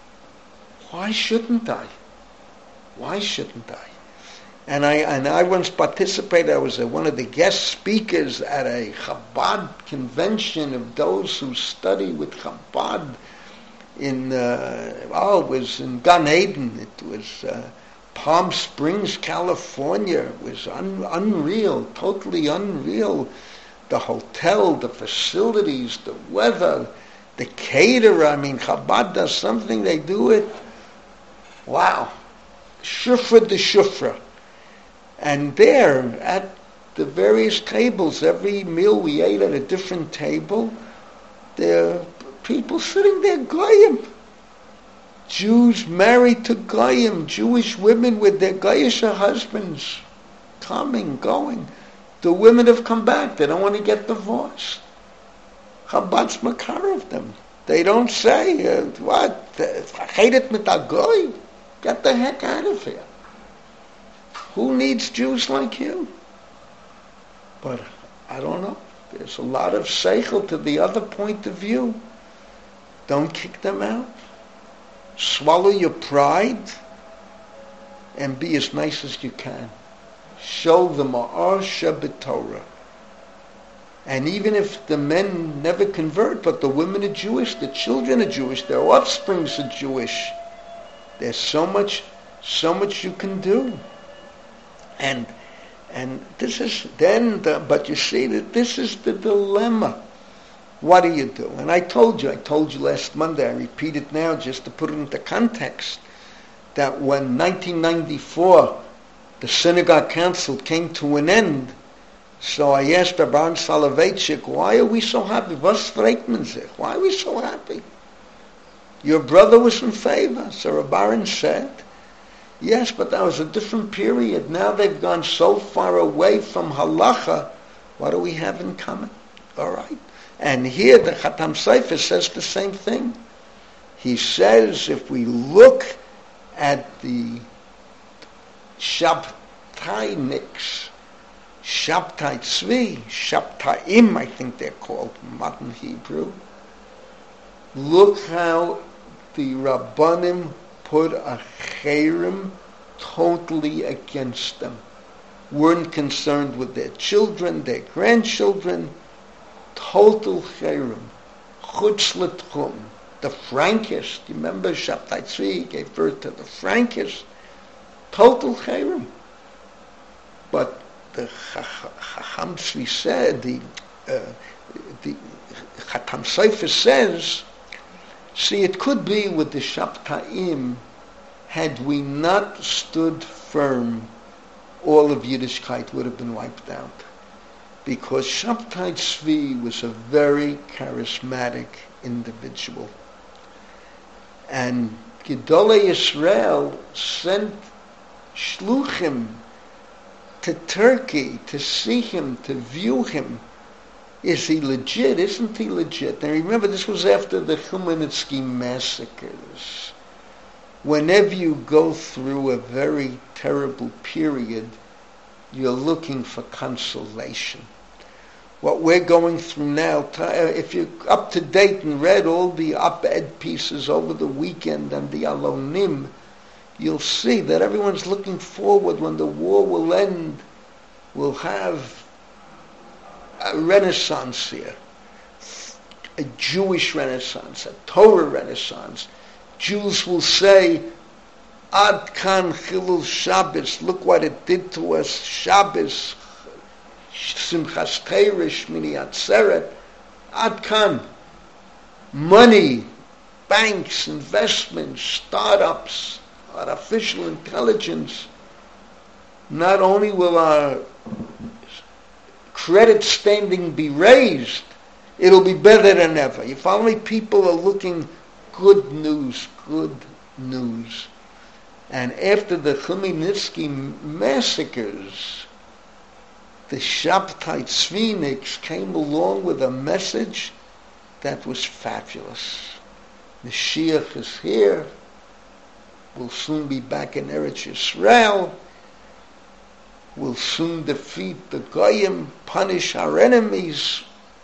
why shouldn't I? Why shouldn't I? And I once participated, I was one of the guest speakers at a Chabad convention of those who study with Chabad it was in Gan Eden, it was Palm Springs, California. It was unreal, totally unreal. The hotel, the facilities, the weather, the caterer. I mean, Chabad does something, they do it. Wow. Shufra de Shufra. And there, at the various tables, every meal we ate at a different table, there are people sitting there, Goyim. Jews married to Goyim, Jewish women with their Goyish husbands, coming, going. The women have come back. They don't want to get divorced. Chabad's makar of them. They don't say, what? Chedet mit a Goy? Get the heck out of here. Who needs Jews like you? But I don't know. There's a lot of seichel to the other point of view. Don't kick them out. Swallow your pride and be as nice as you can. Show them Ma'ar Shabbat Torah. And even if the men never convert, but the women are Jewish, the children are Jewish, their offsprings are Jewish, There's so much you can do. And this is but you see that this is the dilemma. What do you do? And I told you last Monday, I repeat it now just to put it into context, that when 1994, the Synagogue Council came to an end, so I asked Rabban Soloveitchik, why are we so happy? Was freut man sich? Why are we so happy? Your brother was in favor. So Rabban said, yes, but that was a different period. Now they've gone so far away from halacha. What do we have in common? All right. And here the Khatam Sofer says the same thing. He says if we look at the Shabtai mix, Shabtai Tzvi, Shabtaim, I think they're called, modern Hebrew, look how the Rabbanim put a cherem totally against them. Weren't concerned with their children, their grandchildren. Total cherem. Chutz l'tchum. The Frankists, you remember Shabtai Tzvi gave birth to the Frankists. Total cherem. But the Chacham Tzvi said, the Khatam Sofer says, see, it could be with the Shabtaim, had we not stood firm, all of Yiddishkeit would have been wiped out. Because Shabtai Tzvi was a very charismatic individual. And Gedolei Yisrael sent shluchim to Turkey to see him, to view him. Is he legit? Isn't he legit? And remember, this was after the Chmielnicki massacres. Whenever you go through a very terrible period, you're looking for consolation. What we're going through now, if you're up to date and read all the op-ed pieces over the weekend and the Alonim, you'll see that everyone's looking forward when the war will end. We'll have a renaissance here, a Jewish renaissance, a Torah renaissance. Jews will say, Ad kan chilul Shabbos, look what it did to us, Shabbos, Simchas Torah, Shmini Atzeret, Ad kan. Money, banks, investments, startups, artificial intelligence. Not only will our credit standing be raised, it'll be better than ever. You follow me? People are looking good news. And after the Chmielnicki massacres, the Shabtai Tzviniks came along with a message that was fabulous. Mashiach is here. We'll soon be back in Eretz Yisrael. We'll soon defeat the Goyim, punish our enemies.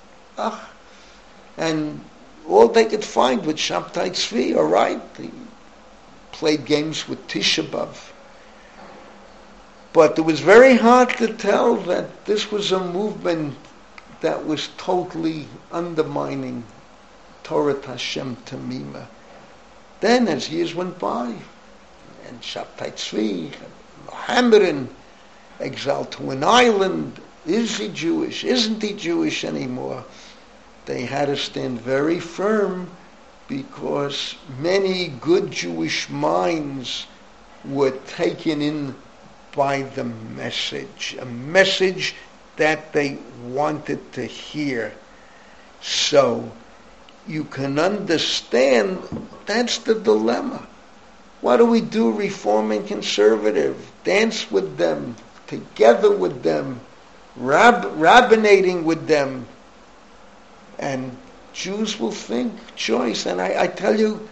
And all they could find with Shabtai Tzvi, all right, they played games with Tisha B'Av. But it was very hard to tell that this was a movement that was totally undermining Torah Hashem Tamima. Then, as years went by, and Shabtai Tzvi, Mohammedan, exiled to an island, is he Jewish? Isn't he Jewish anymore? They had to stand very firm because many good Jewish minds were taken in by the message, a message that they wanted to hear. So you can understand that's the dilemma. What do we do, Reform and Conservative? Dance with them, together with them, rabbinating with them. And Jews will think choice. And I tell you,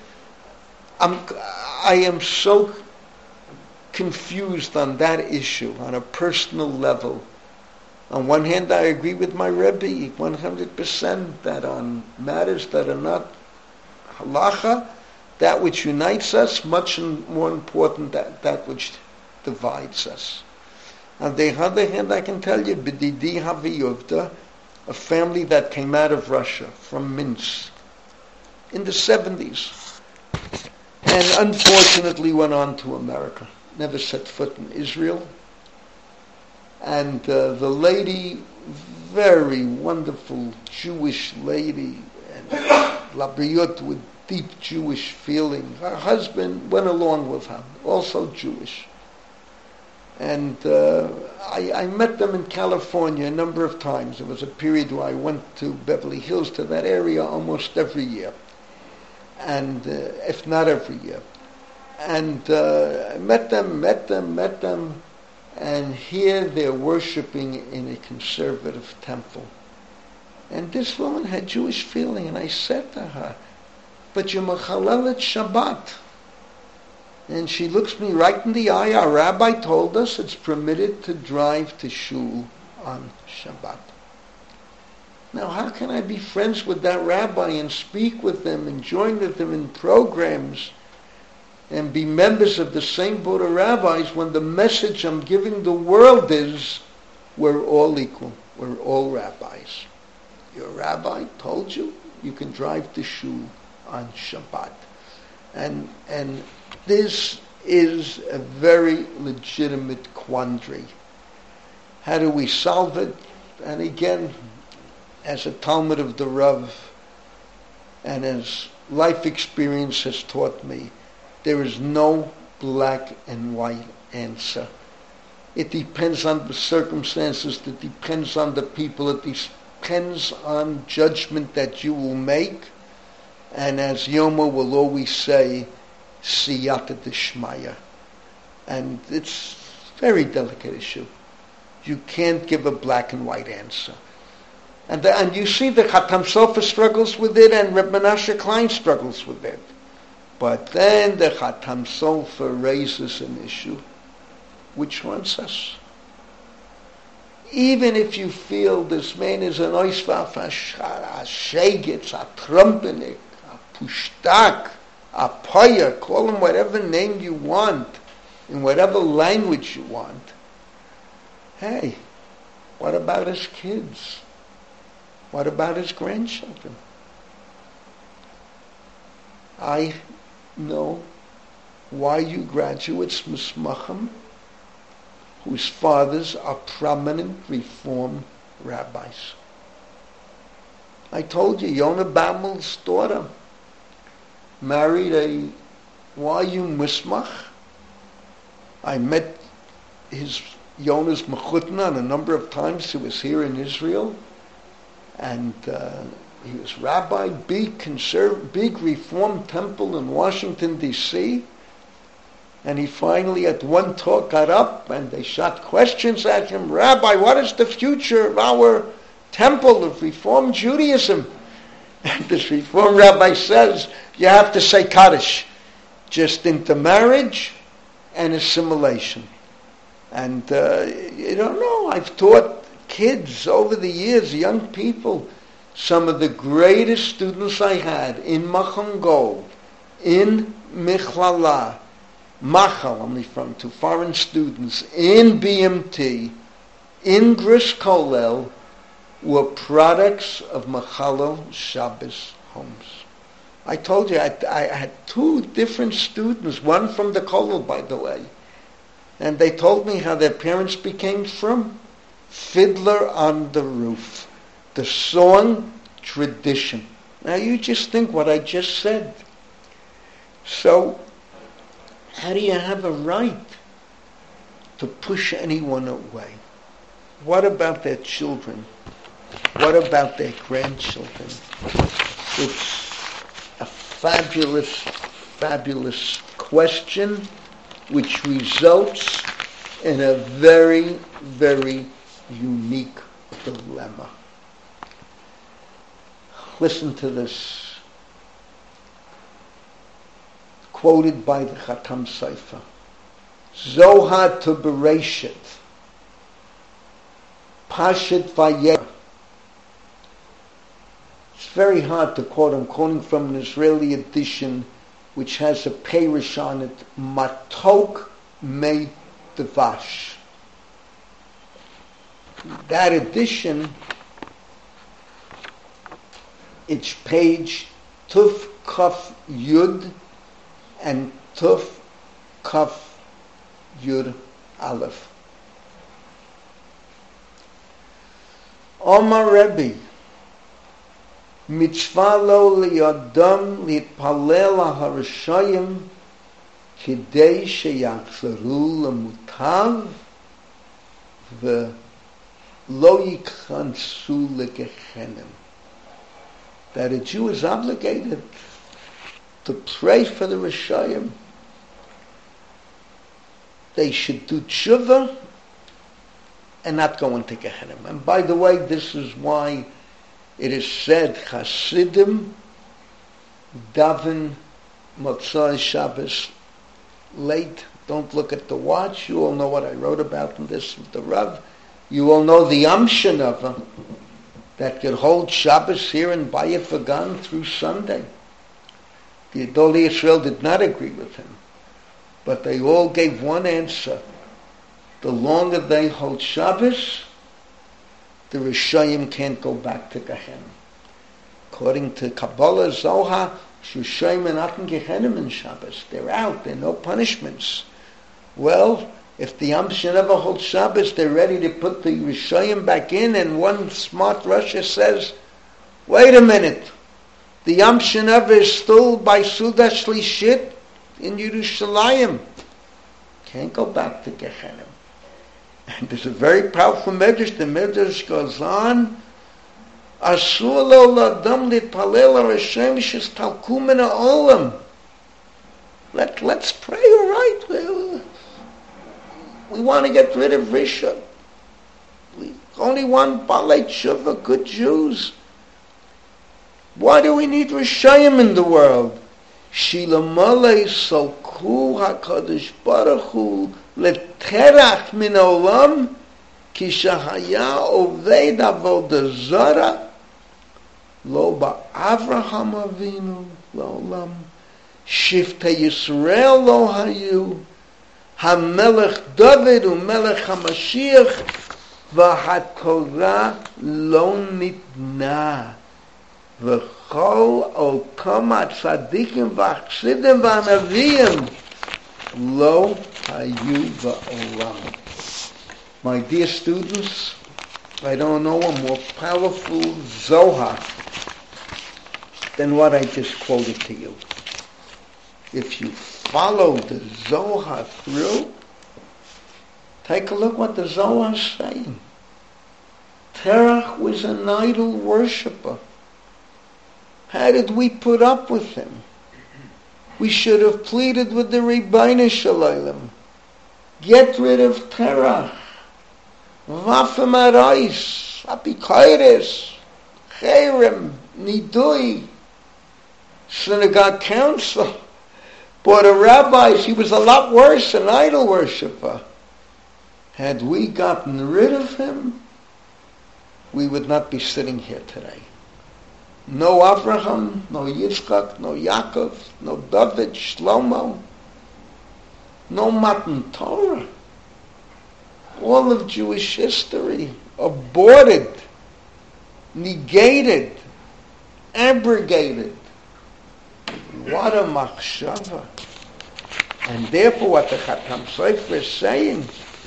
I am so confused on that issue, on a personal level. On one hand, I agree with my Rebbe 100% that on matters that are not halacha, that which unites us, much more important than that which divides us. On the other hand, I can tell you, B'didi Haviyuvda, a family that came out of Russia, from Minsk, in the 70s. and unfortunately went on to America. Never set foot in Israel. And the lady, very wonderful Jewish lady, and Labriut with deep Jewish feeling. Her husband went along with her, also Jewish. And I met them in California a number of times. There was a period where I went to Beverly Hills, to that area, almost every year, and if not every year. And I met them, and here they're worshiping in a conservative temple. And this woman had Jewish feeling, and I said to her, "But you're mechalelet Shabbat." And she looks me right in the eye. Our rabbi told us it's permitted to drive to shul on Shabbat. Now, how can I be friends with that rabbi and speak with them and join with them in programs and be members of the same board of rabbis when the message I'm giving the world is we're all equal, we're all rabbis. Your rabbi told you you can drive to shul on Shabbat. And this is a very legitimate quandary. How do we solve it? And again, as a Talmud of the Rav, and as life experience has taught me, there is no black and white answer. It depends on the circumstances, it depends on the people, it depends on judgment that you will make. And as Yoma will always say, siyata d'shmaya. And it's a very delicate issue. You can't give a black and white answer. And you see the Chatam Sofer struggles with it, and Reb Menashe Klein struggles with it. But then the Chatam Sofer raises an issue which haunts us. Even if you feel this man is an oisvaf, a shegitz, a trumpenik, a pushtak, a paya, call him whatever name you want, in whatever language you want. Hey, what about his kids? What about his grandchildren? I know why you graduates Musmachim, whose fathers are prominent Reform rabbis. I told you, Yonah Bamel's daughter married a YU Musmach. I met Yonah's Mechutna a number of times. He was here in Israel. And he was rabbi, big Reform temple in Washington, D.C. And he finally, at one talk, got up and they shot questions at him. Rabbi, what is the future of our temple of Reform Judaism? And this Reform rabbi says, you have to say Kaddish, just intermarriage and assimilation. And you don't know, I've taught kids over the years, young people, some of the greatest students I had in Macham Gold, in Michlala, Machal, I'm referring to foreign students, in BMT, in Gris Kollel, were products of Machalel Shabbos homes. I told you, I had two different students, one from the Kollel, by the way, and they told me how their parents became from Fiddler on the Roof, the song tradition. Now you just think what I just said. So, how do you have a right to push anyone away? What about their children? What about their grandchildren? It's a fabulous, fabulous question which results in a very, very unique dilemma. Listen to this, quoted by the Chatam Sofer. Zohar to Bereshit, Pashat Vayera. It's very hard to quote. I'm quoting from an Israeli edition which has a parish on it, Matok Mei Devash. That edition, it's page Tuf Kaf Yud, and Tuf Kaf Yud Aleph. Omar Rebbe, mitzvah lo liyadam litpalel harashayim kidei sheyachzaru lemutav ve'lo yikhansu legechenem. That a Jew is obligated to pray for the Rishayim. They should do tshuva and not go into Gehenna. And by the way, this is why it is said, Chasidim daven Motzai Shabbos late. Don't look at the watch. You all know what I wrote about in this with the Rav. You all know the Amshanava that could hold Shabbos here in Bayit Vagan through Sunday. The Adoli Israel did not agree with him, but they all gave one answer. The longer they hold Shabbos, the Rishayim can't go back to Gehenna. According to Kabbalah Zohar, Rishayim are not in Gehenna in Shabbos. They're out. There are no punishments. Well, if the Am Sheneva holds Shabbos, they're ready to put the Rishayim back in, and one smart Russia says, wait a minute, the Am Sheneva is still by Suda Shlishit in Yerushalayim. Can't go back to Gehenna. And there's a very powerful medrash. The medrash goes on, Asur lo ladam litpalel harashem shestalku min ha'olam. Let's pray, all right? We want to get rid of Risha. We only want Balei Tshuva, good Jews. Why do we need Rishayim in the world? Shilamale salku HaKadosh Baruch Hu leterach min olam ki shahaya oved avodah zara lo ba'Avraham Avinu lo'olam shiftei Yisrael lo hayu HaMelech David u'Melech HaMashiach v'haTorah lo nitna v'chol otam hatzadikim v'achsidim v'anaviyim lo hayu v'olam. My dear students, I don't know a more powerful Zohar than what I just quoted to you. If you follow the Zohar through, take a look what the Zohar is saying. Terach was an idol worshipper. How did we put up with him? We should have pleaded with the Ribbono Shel Olam. Get rid of Terach. Vafim Arais, Apikoides, Cherem, Nidui, Synagogue Council. Board of Rabbis, he was a lot worse, an idol worshipper. Had we gotten rid of him, we would not be sitting here today. No Avraham, no Yitzchak, no Yaakov, no David, Shlomo, no Matan Torah. All of Jewish history aborted, negated, abrogated. What a machshava. And therefore what the Khatam Sofer is saying,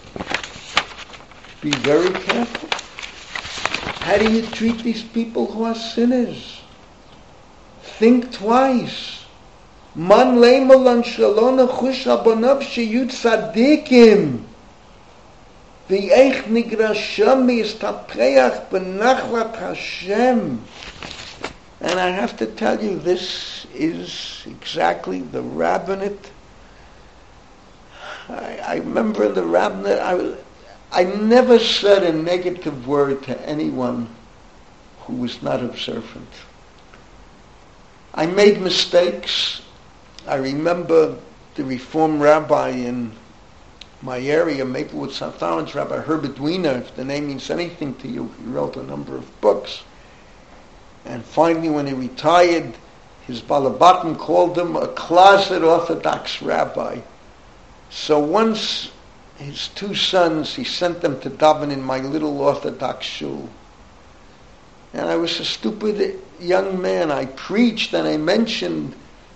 be very careful. How do you treat these people who are sinners? Think twice. Man leimalan shalona chush abonav sheyut tzadikim. V'eich nigrasham yistapreach benachlat Hashem. And I have to tell you, this is exactly the rabbinate. I remember in the rabbinate, I never said a negative word to anyone who was not observant. I made mistakes. I remember the Reform rabbi in my area, Maplewood, South Orange, Rabbi Herbert Wiener, if the name means anything to you. He wrote a number of books. And finally, when he retired, his Balabatim called him a closet Orthodox rabbi. So once his two sons, he sent them to daven in my little Orthodox shul. And I was a stupid young man. I preached and I mentioned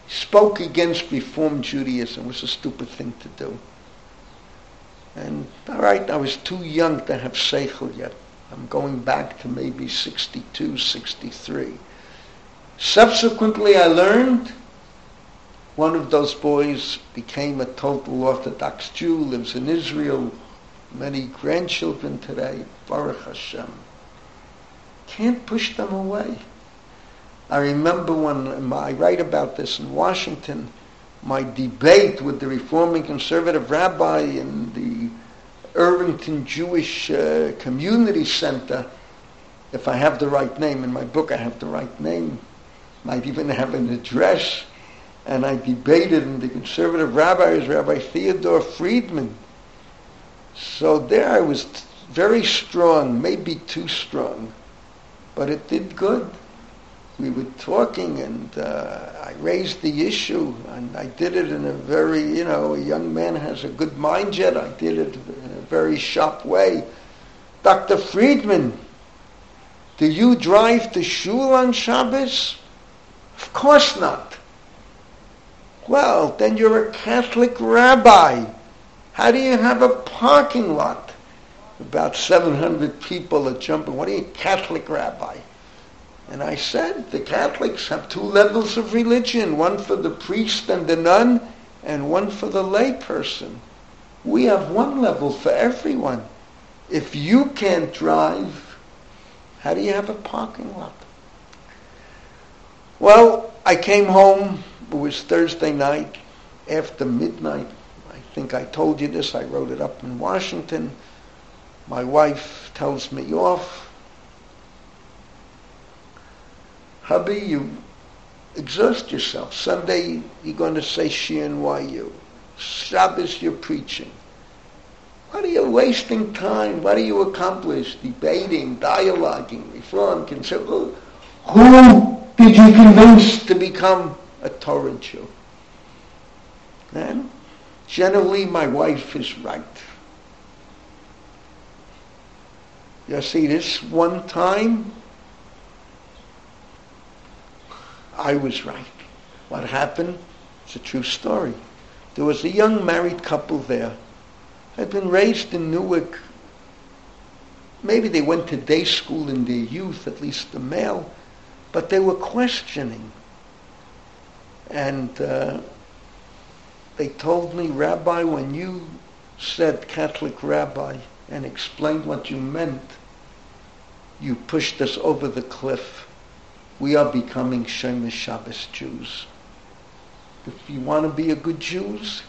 spoke against Reform Judaism. It was a stupid thing to do. And, all right, I was too young to have seichel yet. I'm going back to maybe 62, 63. Subsequently, I learned one of those boys became a total Orthodox Jew, lives in Israel, many grandchildren today, Baruch Hashem. Can't push them away. I remember when I write about this in Washington, my debate with the Reforming Conservative rabbi in the Irvington Jewish Community Center, if I have the right name, in my book I have the right name, might even have an address, and I debated, and the conservative rabbi is Rabbi Theodore Friedman. So there I was very strong, maybe too strong, but it did good. We were talking, and I raised the issue, and I did it in a very, a young man has a good mind yet. I did it in a very sharp way. Dr. Friedman, do you drive to shul on Shabbos? Of course not. Well, then you're a Catholic rabbi. How do you have a parking lot? About 700 people are jumping. What are you, Catholic rabbi? And I said, the Catholics have two levels of religion, one for the priest and the nun, and one for the lay person. We have one level for everyone. If you can't drive, how do you have a parking lot? Well, I came home. It was Thursday night after midnight. I think I told you this. I wrote it up in Washington. My wife tells me off. Hubby, you exhaust yourself. Sunday, you're going to say Shir NYU. Shabbos, you're preaching. What are you wasting time? What do you accomplish? Debating, dialoguing, reform, conservative. Who did you convince to become a Torah Jew? And generally, my wife is right. You see, this one time, I was right. What happened? It's a true story. There was a young married couple there. Had been raised in Newark. Maybe they went to day school in their youth, at least the male, but they were questioning. And they told me, Rabbi, when you said Catholic rabbi and explained what you meant, you pushed us over the cliff. We are becoming Shemesh Shabbos Jews. If you want to be a good Jews,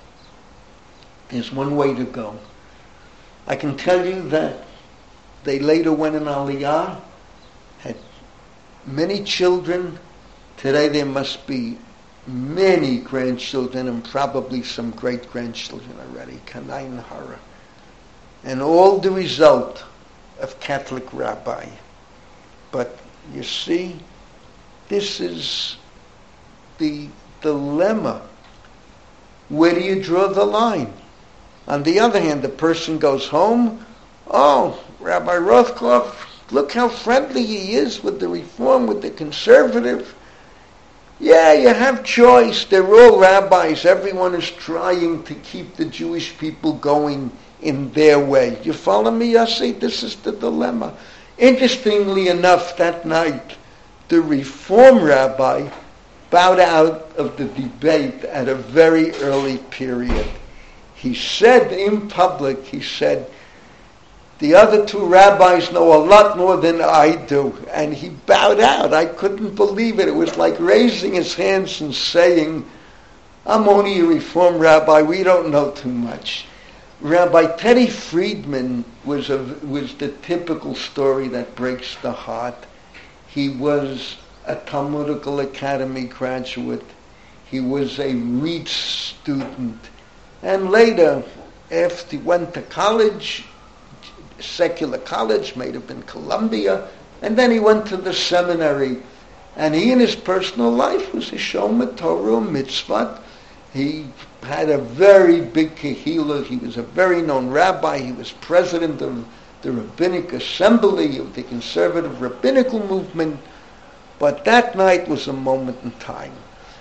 there's one way to go. I can tell you that they later went in Aliyah, had many children. Today there must be many grandchildren and probably some great-grandchildren already, Kanayin Hara. And all the result of Catholic rabbi. But you see, this is the dilemma. Where do you draw the line? On the other hand, the person goes home, oh, Rabbi Rothkopf, look how friendly he is with the reform, with the conservative. Yeah, you have choice. They're all rabbis. Everyone is trying to keep the Jewish people going in their way. You follow me, Yossi? This is the dilemma. Interestingly enough, that night, the Reform rabbi bowed out of the debate at a very early period. He said in public, he said, the other two rabbis know a lot more than I do. And he bowed out. I couldn't believe it. It was like raising his hands and saying, I'm only a Reform rabbi. We don't know too much. Rabbi Teddy Friedman was the typical story that breaks the heart. He was a Talmudical Academy graduate. He was a Reed student. And later, after he went to college, secular college, may have been Columbia, and then he went to the seminary. And he in his personal life was a Shomer Torah mitzvah. He had a very big kehillah. He was a very known rabbi. He was president of the Rabbinic Assembly of the conservative rabbinical movement. But that night was a moment in time.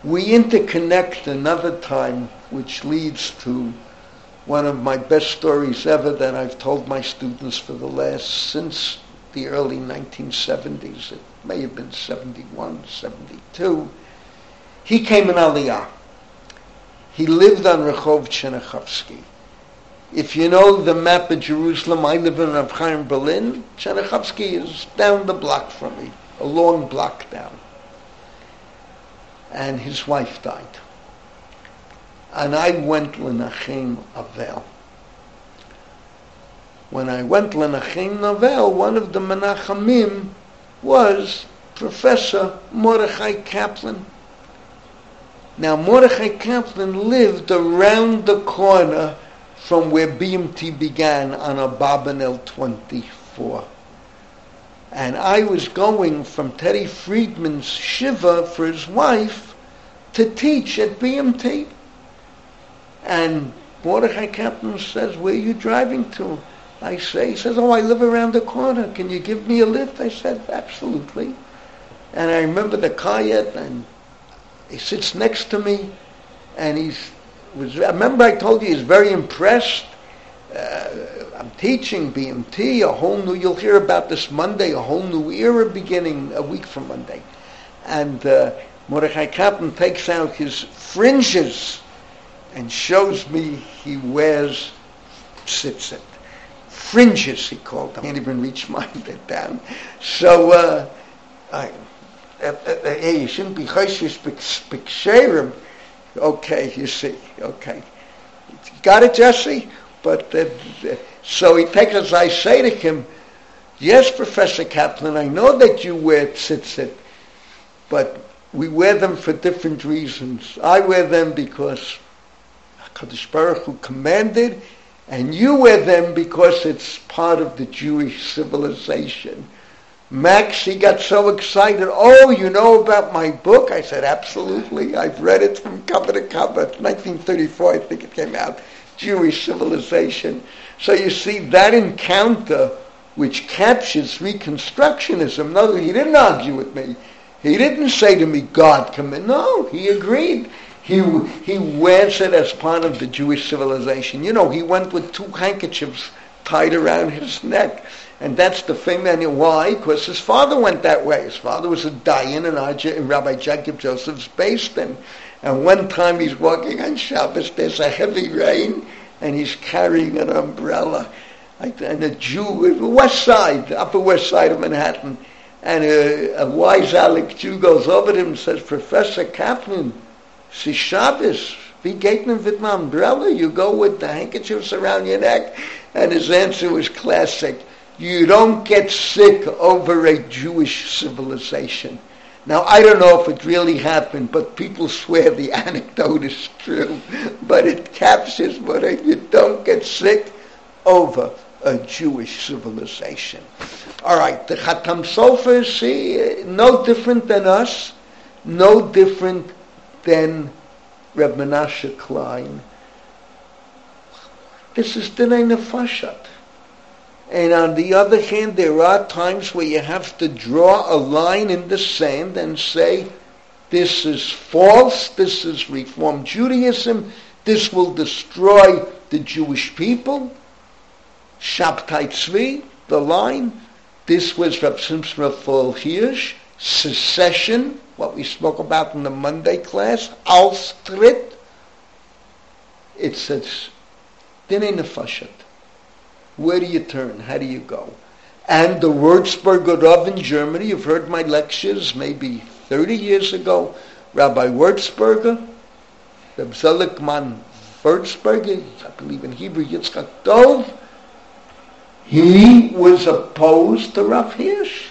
We interconnect another time, which leads to one of my best stories ever that I've told my students since the early 1970s. It may have been 71, 72. He came in Aliyah. He lived on Rehov Chernichovsky. If you know the map of Jerusalem, I live in Rav Chaim, Berlin. Chernichovsky is down the block from me, a long block down. And his wife died. And I went Lenachem Avel. When I went Lenachem Avel, one of the Menachamim was Professor Mordechai Kaplan. Now, Mordechai Kaplan lived around the corner from where BMT began on Abarbanel 24. And I was going from Teddy Friedman's Shiva for his wife to teach at BMT. And Mordechai Kaplan says, "Where are you driving to?" He says, "Oh, I live around the corner. Can you give me a lift?" I said, "Absolutely." And I remember the Kayet, and he sits next to me, and I remember I told you he's very impressed. I'm teaching BMT, you'll hear about this Monday, a whole new era beginning a week from Monday. And Mordechai Kaplan takes out his fringes and shows me he wears tzitzit. Fringes, he called them. I can't even reach mine down. So, hey, you shouldn't be choshish b'ksherim. Okay, you see. Okay. Got it, Jesse? But so he takes us, I say to him, "Yes, Professor Kaplan, I know that you wear tzitzit, but we wear them for different reasons. I wear them because HaKadosh Baruch Hu commanded, and you wear them because it's part of the Jewish civilization." Max, he got so excited. "Oh, you know about my book?" I said, "Absolutely. I've read it from cover to cover." 1934, I think it came out. Jewish civilization. So you see, that encounter, which captures Reconstructionism. No, he didn't argue with me. He didn't say to me, "God come in." No, he agreed. He wears it as part of the Jewish civilization. You know, he went with 2 handkerchiefs tied around his neck. And that's the thing. And why? Because his father went that way. His father was a dayan in Rabbi Jacob Joseph's Beis Din. And one time he's walking on Shabbos, there's a heavy rain, and he's carrying an umbrella. And a Jew, Upper West Side of Manhattan, and a wise Alec Jew goes over to him and says, "Professor Kaplan, it's Shabbos. Wie geht man with my umbrella? You go with the handkerchiefs around your neck." And his answer was classic. "You don't get sick over a Jewish civilization." Now, I don't know if it really happened, but people swear the anecdote is true. But it captures what you don't get sick over a Jewish civilization. All right, the Chatam Sofer, see, no different than us, no different than Reb Menashe Klein. This is Dinei Nefashot. And on the other hand, there are times where you have to draw a line in the sand and say, this is false, this is Reform Judaism, this will destroy the Jewish people. Shabtai Tzvi, the line. This was Rav Simson Raphael Hirsch. Secession, what we spoke about in the Monday class. Alstrit. It says, Dinei Nefashot. Where do you turn? How do you go? And the Würzburger Rav in Germany, you've heard my lectures maybe 30 years ago. Rabbi Würzburger, Reb Seligman Würzburger, I believe in Hebrew, Yitzchak Dov, he was opposed to Rav Hirsch.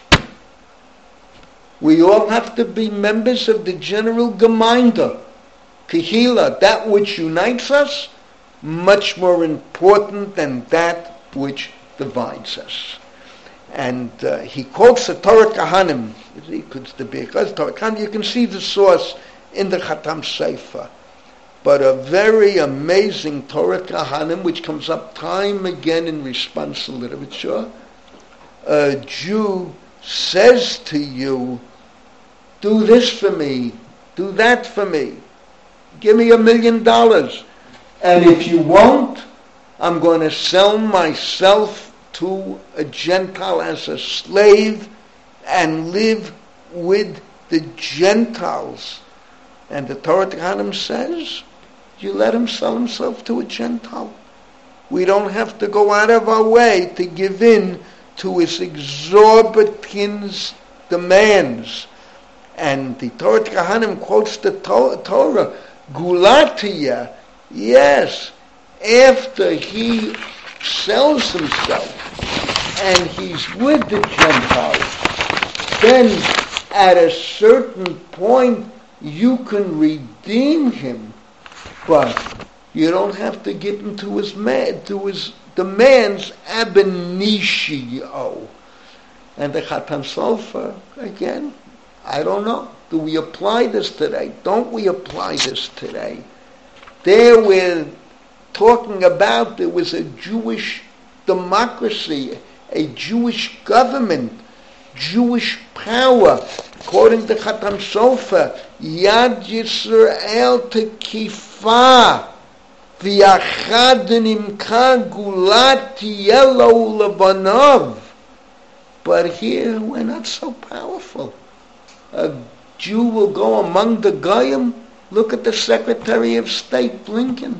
We all have to be members of the general Gemeinde, Kehila, that which unites us, much more important than that which divides us. And he quotes the Torah Kahanim. He puts the Birchas Torah Kahanim. You can see the source in the Chatam Sefer. But a very amazing Torah Kahanim, which comes up time again in response to literature. A Jew says to you, do this for me, Do that for me. Give me $1 million. And if you won't, I'm going to sell myself to a Gentile as a slave and live with the Gentiles. And the Torah Techanim says, you let him sell himself to a Gentile. We don't have to go out of our way to give in to his exorbitant demands. And the Torah Techanim quotes the Torah, Gulatiya, yes, after he sells himself and he's with the Gentiles, then at a certain point you can redeem him, but you don't have to give him to his demands ab initio. And the Chatan Sofer, again, I don't know. Do we apply this today? Don't we apply this today? There we're talking about there was a Jewish democracy, a Jewish government, Jewish power. According to Chatan Sofer, Yad Yisrael Tekifa v'yachad nimka gulat yelo lebanov. But here we're not so powerful. A Jew will go among the Goyim. Look at the Secretary of State, Blinken.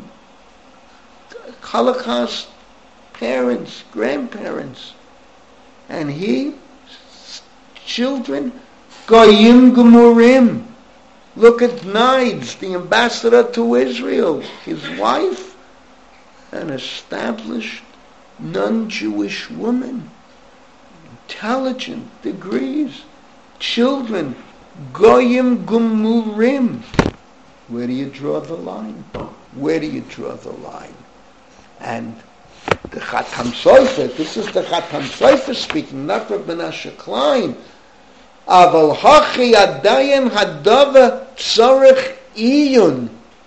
Holocaust parents, grandparents. And he, children, Goyim Gemurim. Look at Nides, the ambassador to Israel, his wife, an established non-Jewish woman, intelligent, degrees, children, Goyim Gemurim. Where do you draw the line? Where do you draw the line? And the Chatan Sofer, this is the Chatan Sofer speaking, not Rav Menashe Klein. Aval hachi adayin hadava tzarech iyun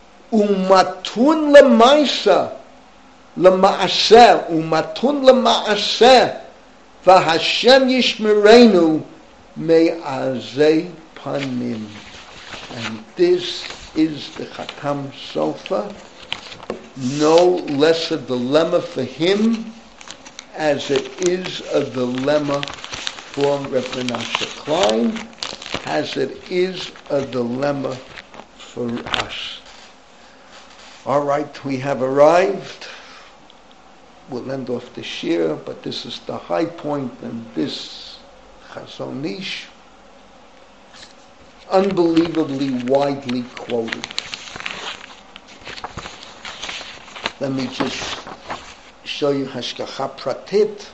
umatun lemaisa lemaaseh umatun lemaaseh v'Hashem yishmerenu me'azei panim. And this is the Chatan Sofer. No less a dilemma for him as it is a dilemma for Rav Menashe Klein, as it is a dilemma for us. All right, we have arrived. We'll end off the shir, but this is the high point in this Chazon Ish, unbelievably widely quoted. Let me just show you Hashgacha Pratit.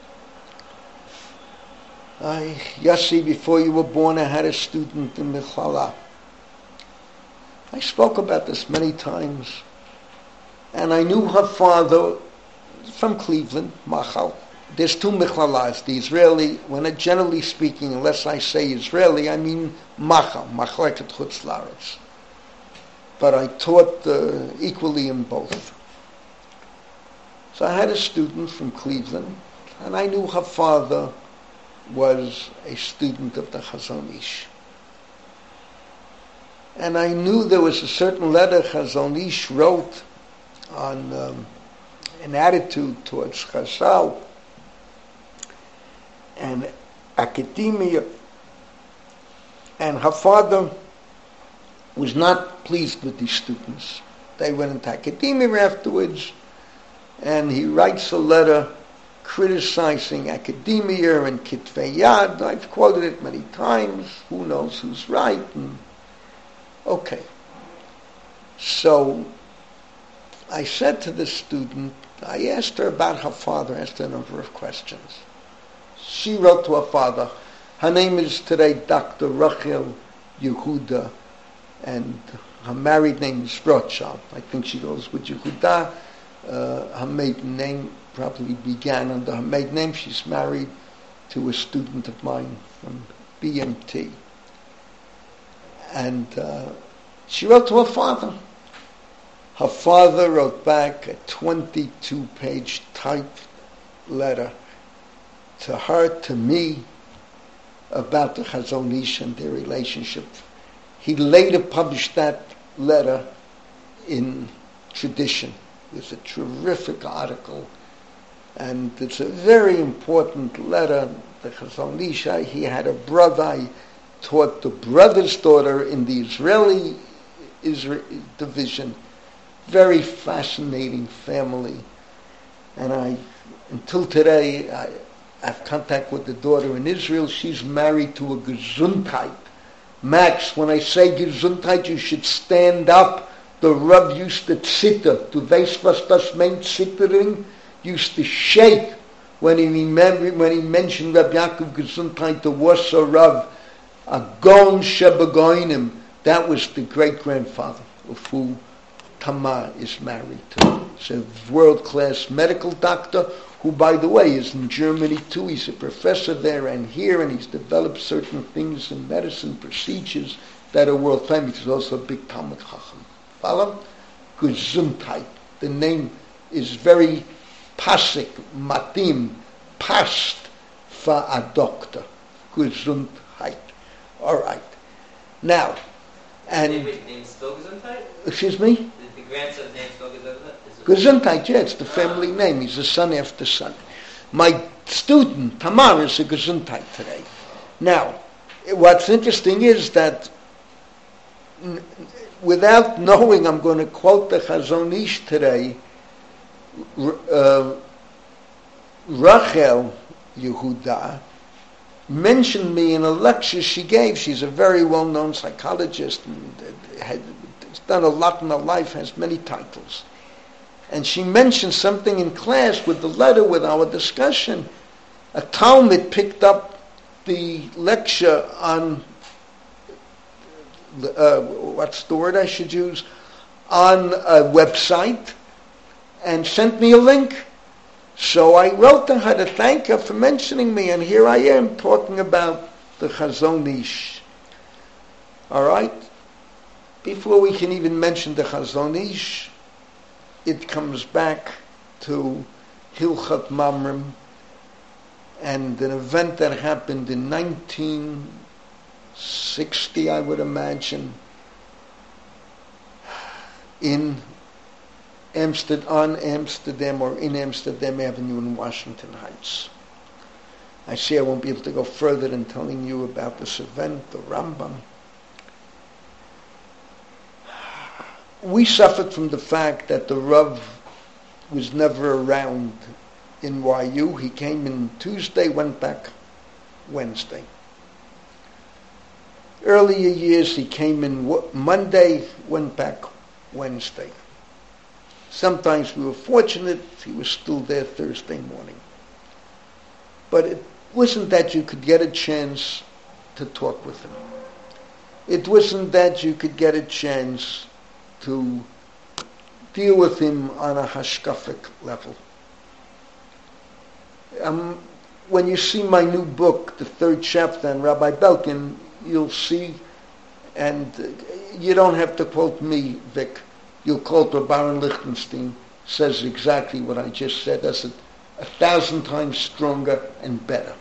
Yossi, before you were born, I had a student in Michlala. I spoke about this many times. And I knew her father from Cleveland, Machal. There's two Michlalas. The Israeli, generally speaking, unless I say Israeli, I mean Machal, Machleket Chutz La'aretz. But I taught equally in both. So I had a student from Cleveland, and I knew her father was a student of the Chazon Ish. And I knew there was a certain letter Chazon Ish wrote on an attitude towards Chazal and academia. And her father was not pleased with these students. They went into academia afterwards, and he writes a letter criticizing academia and Kitvei Yad. I've quoted it many times. Who knows who's right? Okay. So I said to the student, I asked her about her father, asked her a number of questions. She wrote to her father. Her name is today Dr. Rachel Yehuda, and her married name is Rothschild. I think she goes with Yehuda. Her maiden name probably began under her maiden name. She's married to a student of mine from BMT. And she wrote to her father. Her father wrote back a 22-page typed letter to her, to me, about the Chazon Ish and their relationship. He later published that letter in Tradition. It's a terrific article, and it's a very important letter. The Chazon Ish, he had a brother. I taught the brother's daughter in the Israeli division. Very fascinating family. And until today, I have contact with the daughter in Israel. She's married to a Gesundheit. Max, when I say Gesundheit, you should stand up. The Rav used to zitter. Du weißt, was das meint, zittering? Used to shake when he mentioned Rabbi Yaakov Gesundheit, the Warsaw Rav, a Gon Shebegoinim. That was the great-grandfather of who Tamar is married to. He's a world-class medical doctor who, by the way, is in Germany too. He's a professor there and here, and he's developed certain things in medicine, procedures that are world famous. He's also a big Talmud Chacham. Follow? Gesundheit. The name is very pasik, matim, past for a doctor. Gesundheit. All right. Now, and... Name still Gesundheit? Excuse me? The grandson's name still Gesundheit? Gesundheit, yeah, it's the family name. He's a son after son. My student, Tamar, is a Gesundheit today. Now, what's interesting is that without knowing, I'm going to quote the Chazon Ish today, Rachel Yehuda mentioned me in a lecture she gave. She's a very well-known psychologist and has done a lot in her life, has many titles. And she mentioned something in class with the letter, with our discussion. A Talmud picked up the lecture on, what's the word I should use, on a website and sent me a link. So I wrote to her to thank her for mentioning me, and here I am talking about the Chazon Ish. All right? Before we can even mention the Chazon Ish, it comes back to Hilchot Mamrim and an event that happened in 1960, I would imagine, in Amsterdam or in Amsterdam Avenue in Washington Heights. I say I won't be able to go further than telling you about this event, the Rambam. We suffered from the fact that the Rav was never around in YU. He came in Tuesday, went back Wednesday. Earlier years he came in Monday, went back Wednesday. Sometimes we were fortunate, he was still there Thursday morning. But it wasn't that you could get a chance to talk with him. It wasn't that you could get a chance to deal with him on a hashkafic level. When you see my new book, the third chapter on Rabbi Belkin, you'll see, and you don't have to quote me, Vic. You'll quote what Baron Lichtenstein says exactly what I just said. That's 1,000 times stronger and better.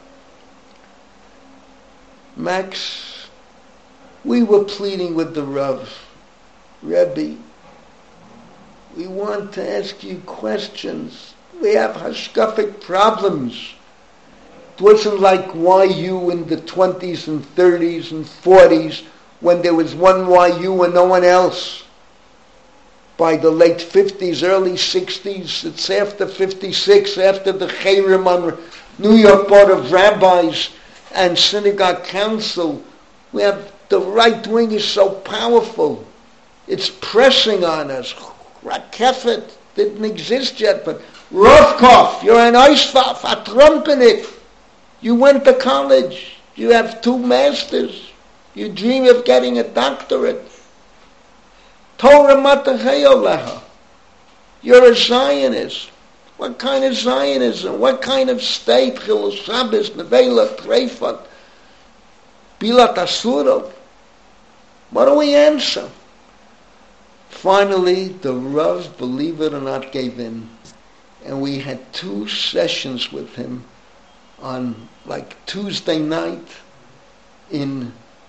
Max, we were pleading with the Rav, Rebbe, we want to ask you questions. We have hashkafic problems. It wasn't like YU in the 20s and 30s and 40s when there was one YU and no one else. By the late 50s, early 60s, it's after 56, after the Cherem on New York Board of Rabbis and Synagogue Council. We have, the right wing is so powerful. It's pressing on us. Rakefet didn't exist yet, but Rovkov, you're an Eisfaf, a Trumpenik. You went to college. You have 2 masters. You dream of getting a doctorate. Torah Matacheyoleha. You're a Zionist. What kind of Zionism? What kind of state? Chilul Shabbos, Nevela, Treifat, Bilat Asuro. What do we answer? Finally, the Rav, believe it or not, gave in. And we had 2 sessions with him on like Tuesday night in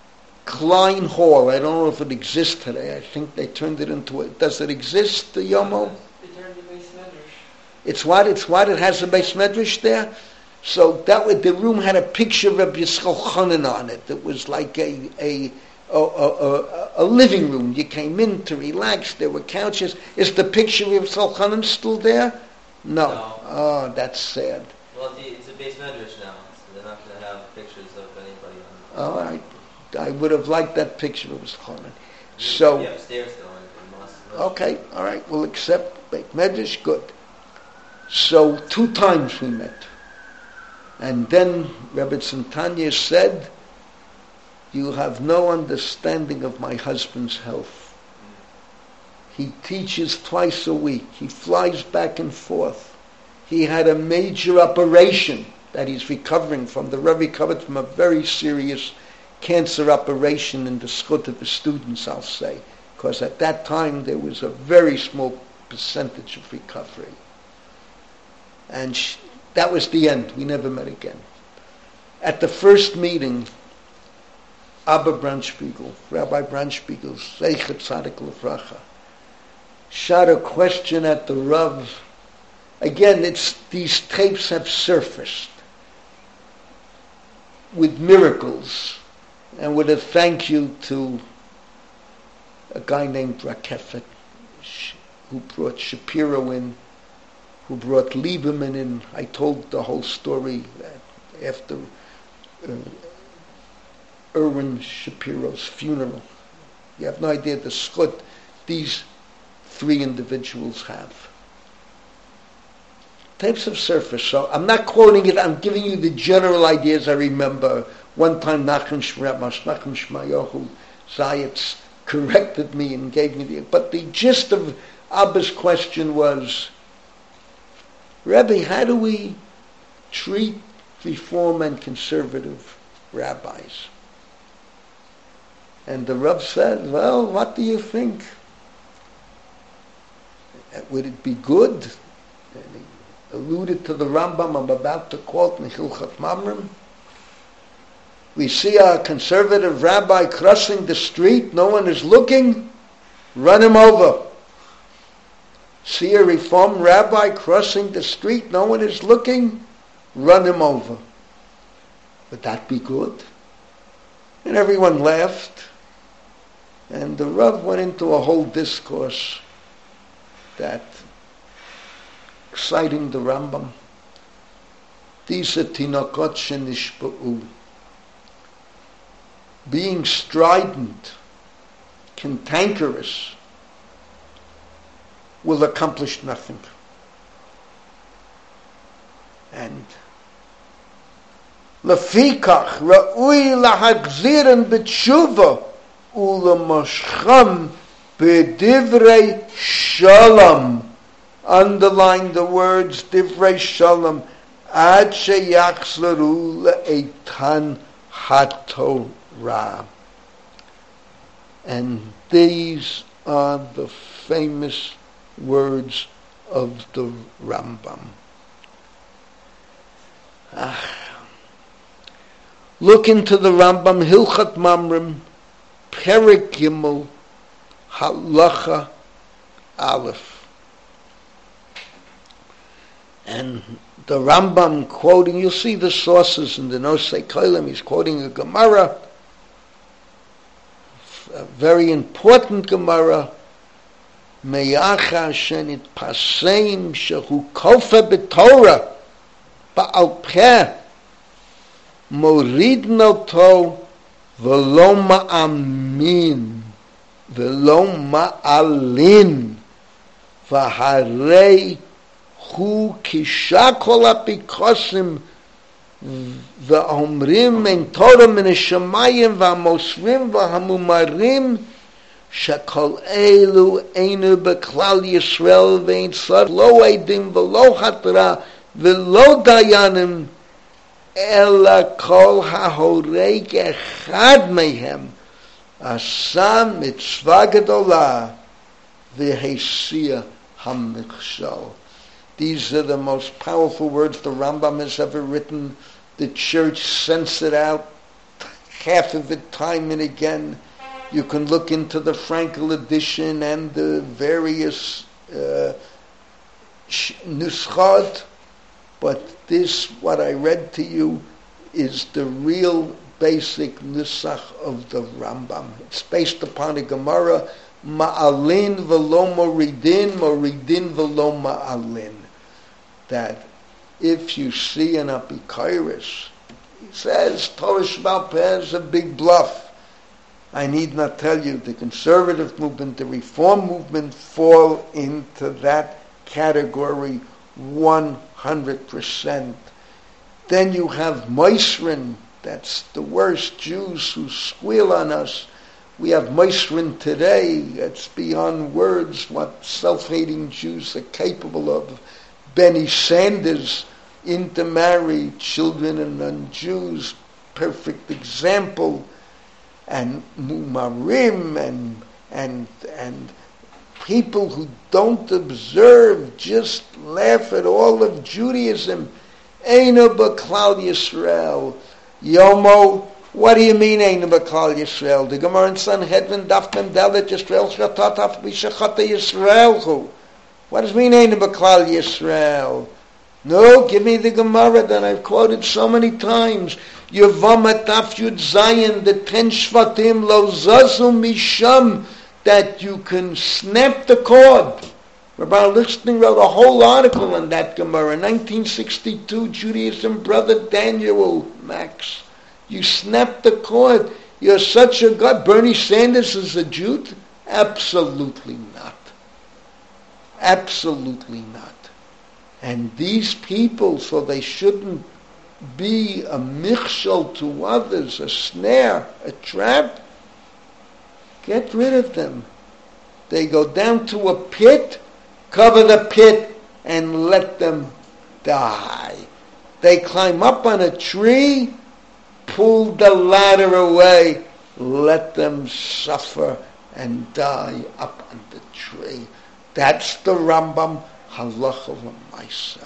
Klein Hall. I don't know if it exists today. I think they turned it into a... Does it exist, the Yomo? They turned the base medrash. It's what? It's what? It has a base medrash there? So that way, the room had a picture of Rabbi Yisrael Chanan on it. It was like a living room. You came in to relax. There were couches. Is the picture of Yisrael Chanan still there? No. Oh, that's sad. Well, it's a base medrash now, so they're not going to have pictures of anybody on it. All right. I would have liked that picture of Yisrael Chanan. So, Yeah, upstairs though, in Mosque. okay, all right, we'll accept Beit Medrash, good. So 2 times we met. And then Rebbe Tzintanya said, you have no understanding of my husband's health. He teaches twice a week. He flies back and forth. He had a major operation that he's recovering from. The Rebbe recovered from a very serious cancer operation in the schut of the students, I'll say. Because at that time there was a very small percentage of recovery. And that was the end. We never met again. At the first meeting, Abba Brandspiegel, Rabbi Brandspiegel, Zeichet Tzadik Lefracha, shot a question at the Rav. Again, these tapes have surfaced with miracles and with a thank you to a guy named Rakefet who brought Shapiro in, who brought Lieberman in. I told the whole story after Erwin Shapiro's funeral. You have no idea the schut these 3 individuals have. Tapes have surfaced, so I'm not quoting it, I'm giving you the general ideas I remember. One time Nachum Shmayahu Zayatz corrected me and gave me but the gist of Abba's question was, Rebbe, how do we treat Reform and conservative rabbis? And the Rav said, well, what do you think? Would it be good? And he alluded to the Rambam I'm about to quote in Hilchot Mamrim. We see a conservative rabbi crossing the street, no one is looking, run him over. See a Reform rabbi crossing the street, no one is looking, run him over. Would that be good? And everyone laughed. And the Rav went into a whole discourse that, citing the Rambam, these are tinokot shenishba'u. Being strident, cantankerous, will accomplish nothing. And lefikach ra'ui lahachziren b'tshuva u'lemoshcham b'divrei shalom. Underline the words divrei shalom ad sheyachzleru le'eitan haTorah. And these are the famous words of the Rambam. Look into the Rambam, Hilchot Mamrim, Perek Gimel, Halacha Aleph. And the Rambam quoting, you'll see the sources in the Nosei Kolim, he's quoting a Gemara, a very important Gemara, Meyacha shenit paseim shehu kofa b'Torah ba'al peh moridn oto v'lo ma'amin v'lo ma'alin v'harei hu kisha kol apikosim v'omrim en Torah min hashamayim v'amosrim v'hamumarim Shakol elu einu beklal Yisrael vein sad lo edim v'lo hatra v'lo dayanim ela kol hahoreg echad mehem asa mitzvah gedolah v'hesia hamichshal. These are the most powerful words the Rambam has ever written. The church sends it out half of it time and again. You can look into the Frankel edition and the various nuschot, but this, what I read to you, is the real basic nusach of the Rambam. It's based upon a Gemara, ma'alin v'lo moridin, moridin v'lo ma'alin. That if you see an apikairis, he says, Torah Sheba'al Peh is a big bluff. I need not tell you, the conservative movement, the reform movement fall into that category 100%. Then you have Meisrin, that's the worst, Jews who squeal on us. We have Meisrin today, it's beyond words what self-hating Jews are capable of. Benny Sanders intermarried children and non-Jews, perfect example. And Mumarim and people who don't observe, just laugh at all of Judaism. Eina b'klal Yisrael. Yomo, what do you mean Eina b'klal Yisrael? The Gemara in Sanhedrin, Daf Mem Dalet, Yisrael Shatat Af B'Shachata Yisrael. What does it mean Eina b'klal Yisrael? No, give me the Gemara that I've quoted so many times. Yevam Ataf Yud Zayin, the 10 Shvatim lo zazu misham, that you can snap the cord. Rabbi Lichtenstein wrote a whole article on that Gemara, 1962, Judaism, Brother Daniel Max. You snap the cord. You're such a God. Bernie Sanders is a Jew? Absolutely not. Absolutely not. And these people, so they shouldn't be a michshol to others, a snare, a trap, get rid of them. They go down to a pit, cover the pit, and let them die. They climb up on a tree, pull the ladder away, let them suffer and die up on the tree. That's the Rambam Halacha L'Maisa.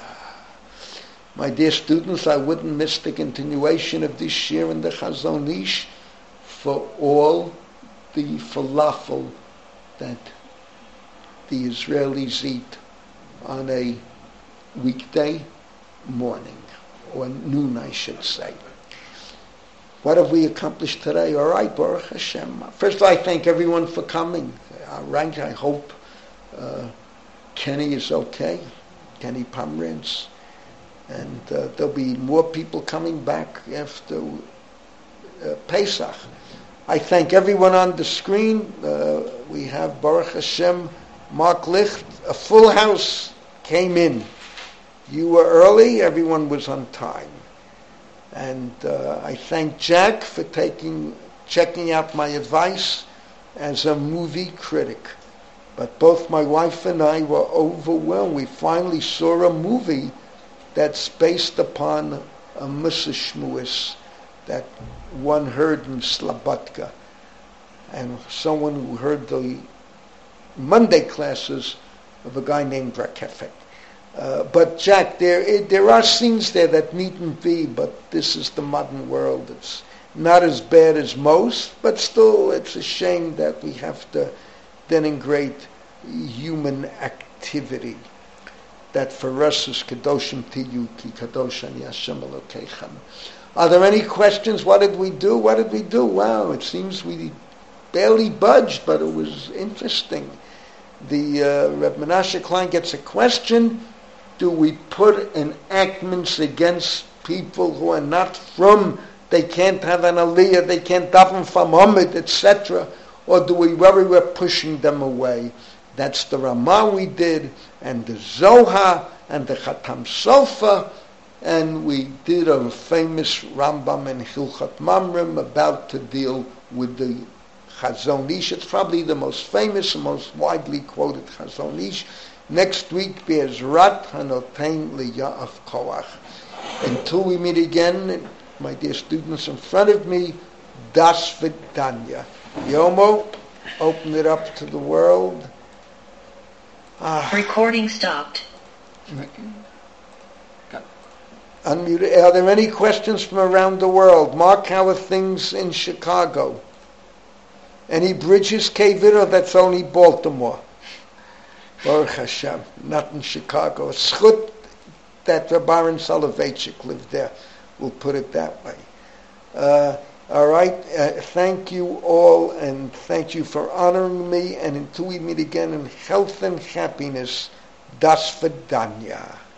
My dear students, I wouldn't miss the continuation of this year in the Chazon Ish for all the falafel that the Israelis eat on a weekday morning, or noon I should say. What have we accomplished today? All right, Baruch Hashem. First, I thank everyone for coming. All right, I hope Kenny is okay, Kenny Pomerantz. And there'll be more people coming back after Pesach. I thank everyone on the screen. We have, Baruch Hashem, Mark Licht, a full house came in. You were early, everyone was on time. And I thank Jack for checking out my advice as a movie critic. But both my wife and I were overwhelmed. We finally saw a movie that's based upon a Mussar Shmuos that one heard in Slobodka, and someone who heard the Monday classes of a guy named Rakefet. But Jack, there are scenes there that needn't be, but this is the modern world. It's not as bad as most, but still it's a shame that we have to denigrate human activity. That for us is Kadoshim Tiyu Ki Kadosh Ani Hashem Elokeichem. Are there any questions? What did we do? Wow, it seems we barely budged, but it was interesting. The Reb Menashe Klein gets a question. Do we put enactments against people who are not from, they can't have an aliyah, they can't daven from Muhammad, etc., or do we worry we're pushing them away? That's the Ramah we did, and the Zohar, and the Chatam Sofer, and we did a famous Rambam and Hilchot Mamrim about to deal with the Chazon Ish. It's probably the most famous and most widely quoted Chazon Ish. Next week, Be'ezrat Hanotein Liya'af Koach. Until we meet again, my dear students in front of me, Das Vidanya. Yomo, open it up to the world. Recording stopped. Unmute. Are there any questions from around the world? Mark, how are things in Chicago? Any bridges, Kevin, or that's only Baltimore? Baruch Hashem, not in Chicago. It's good that Baron Soloveitchik lived there. We'll put it that way. All right. Thank you all, and thank you for honoring me. And until we meet again in health and happiness, das Vidanya.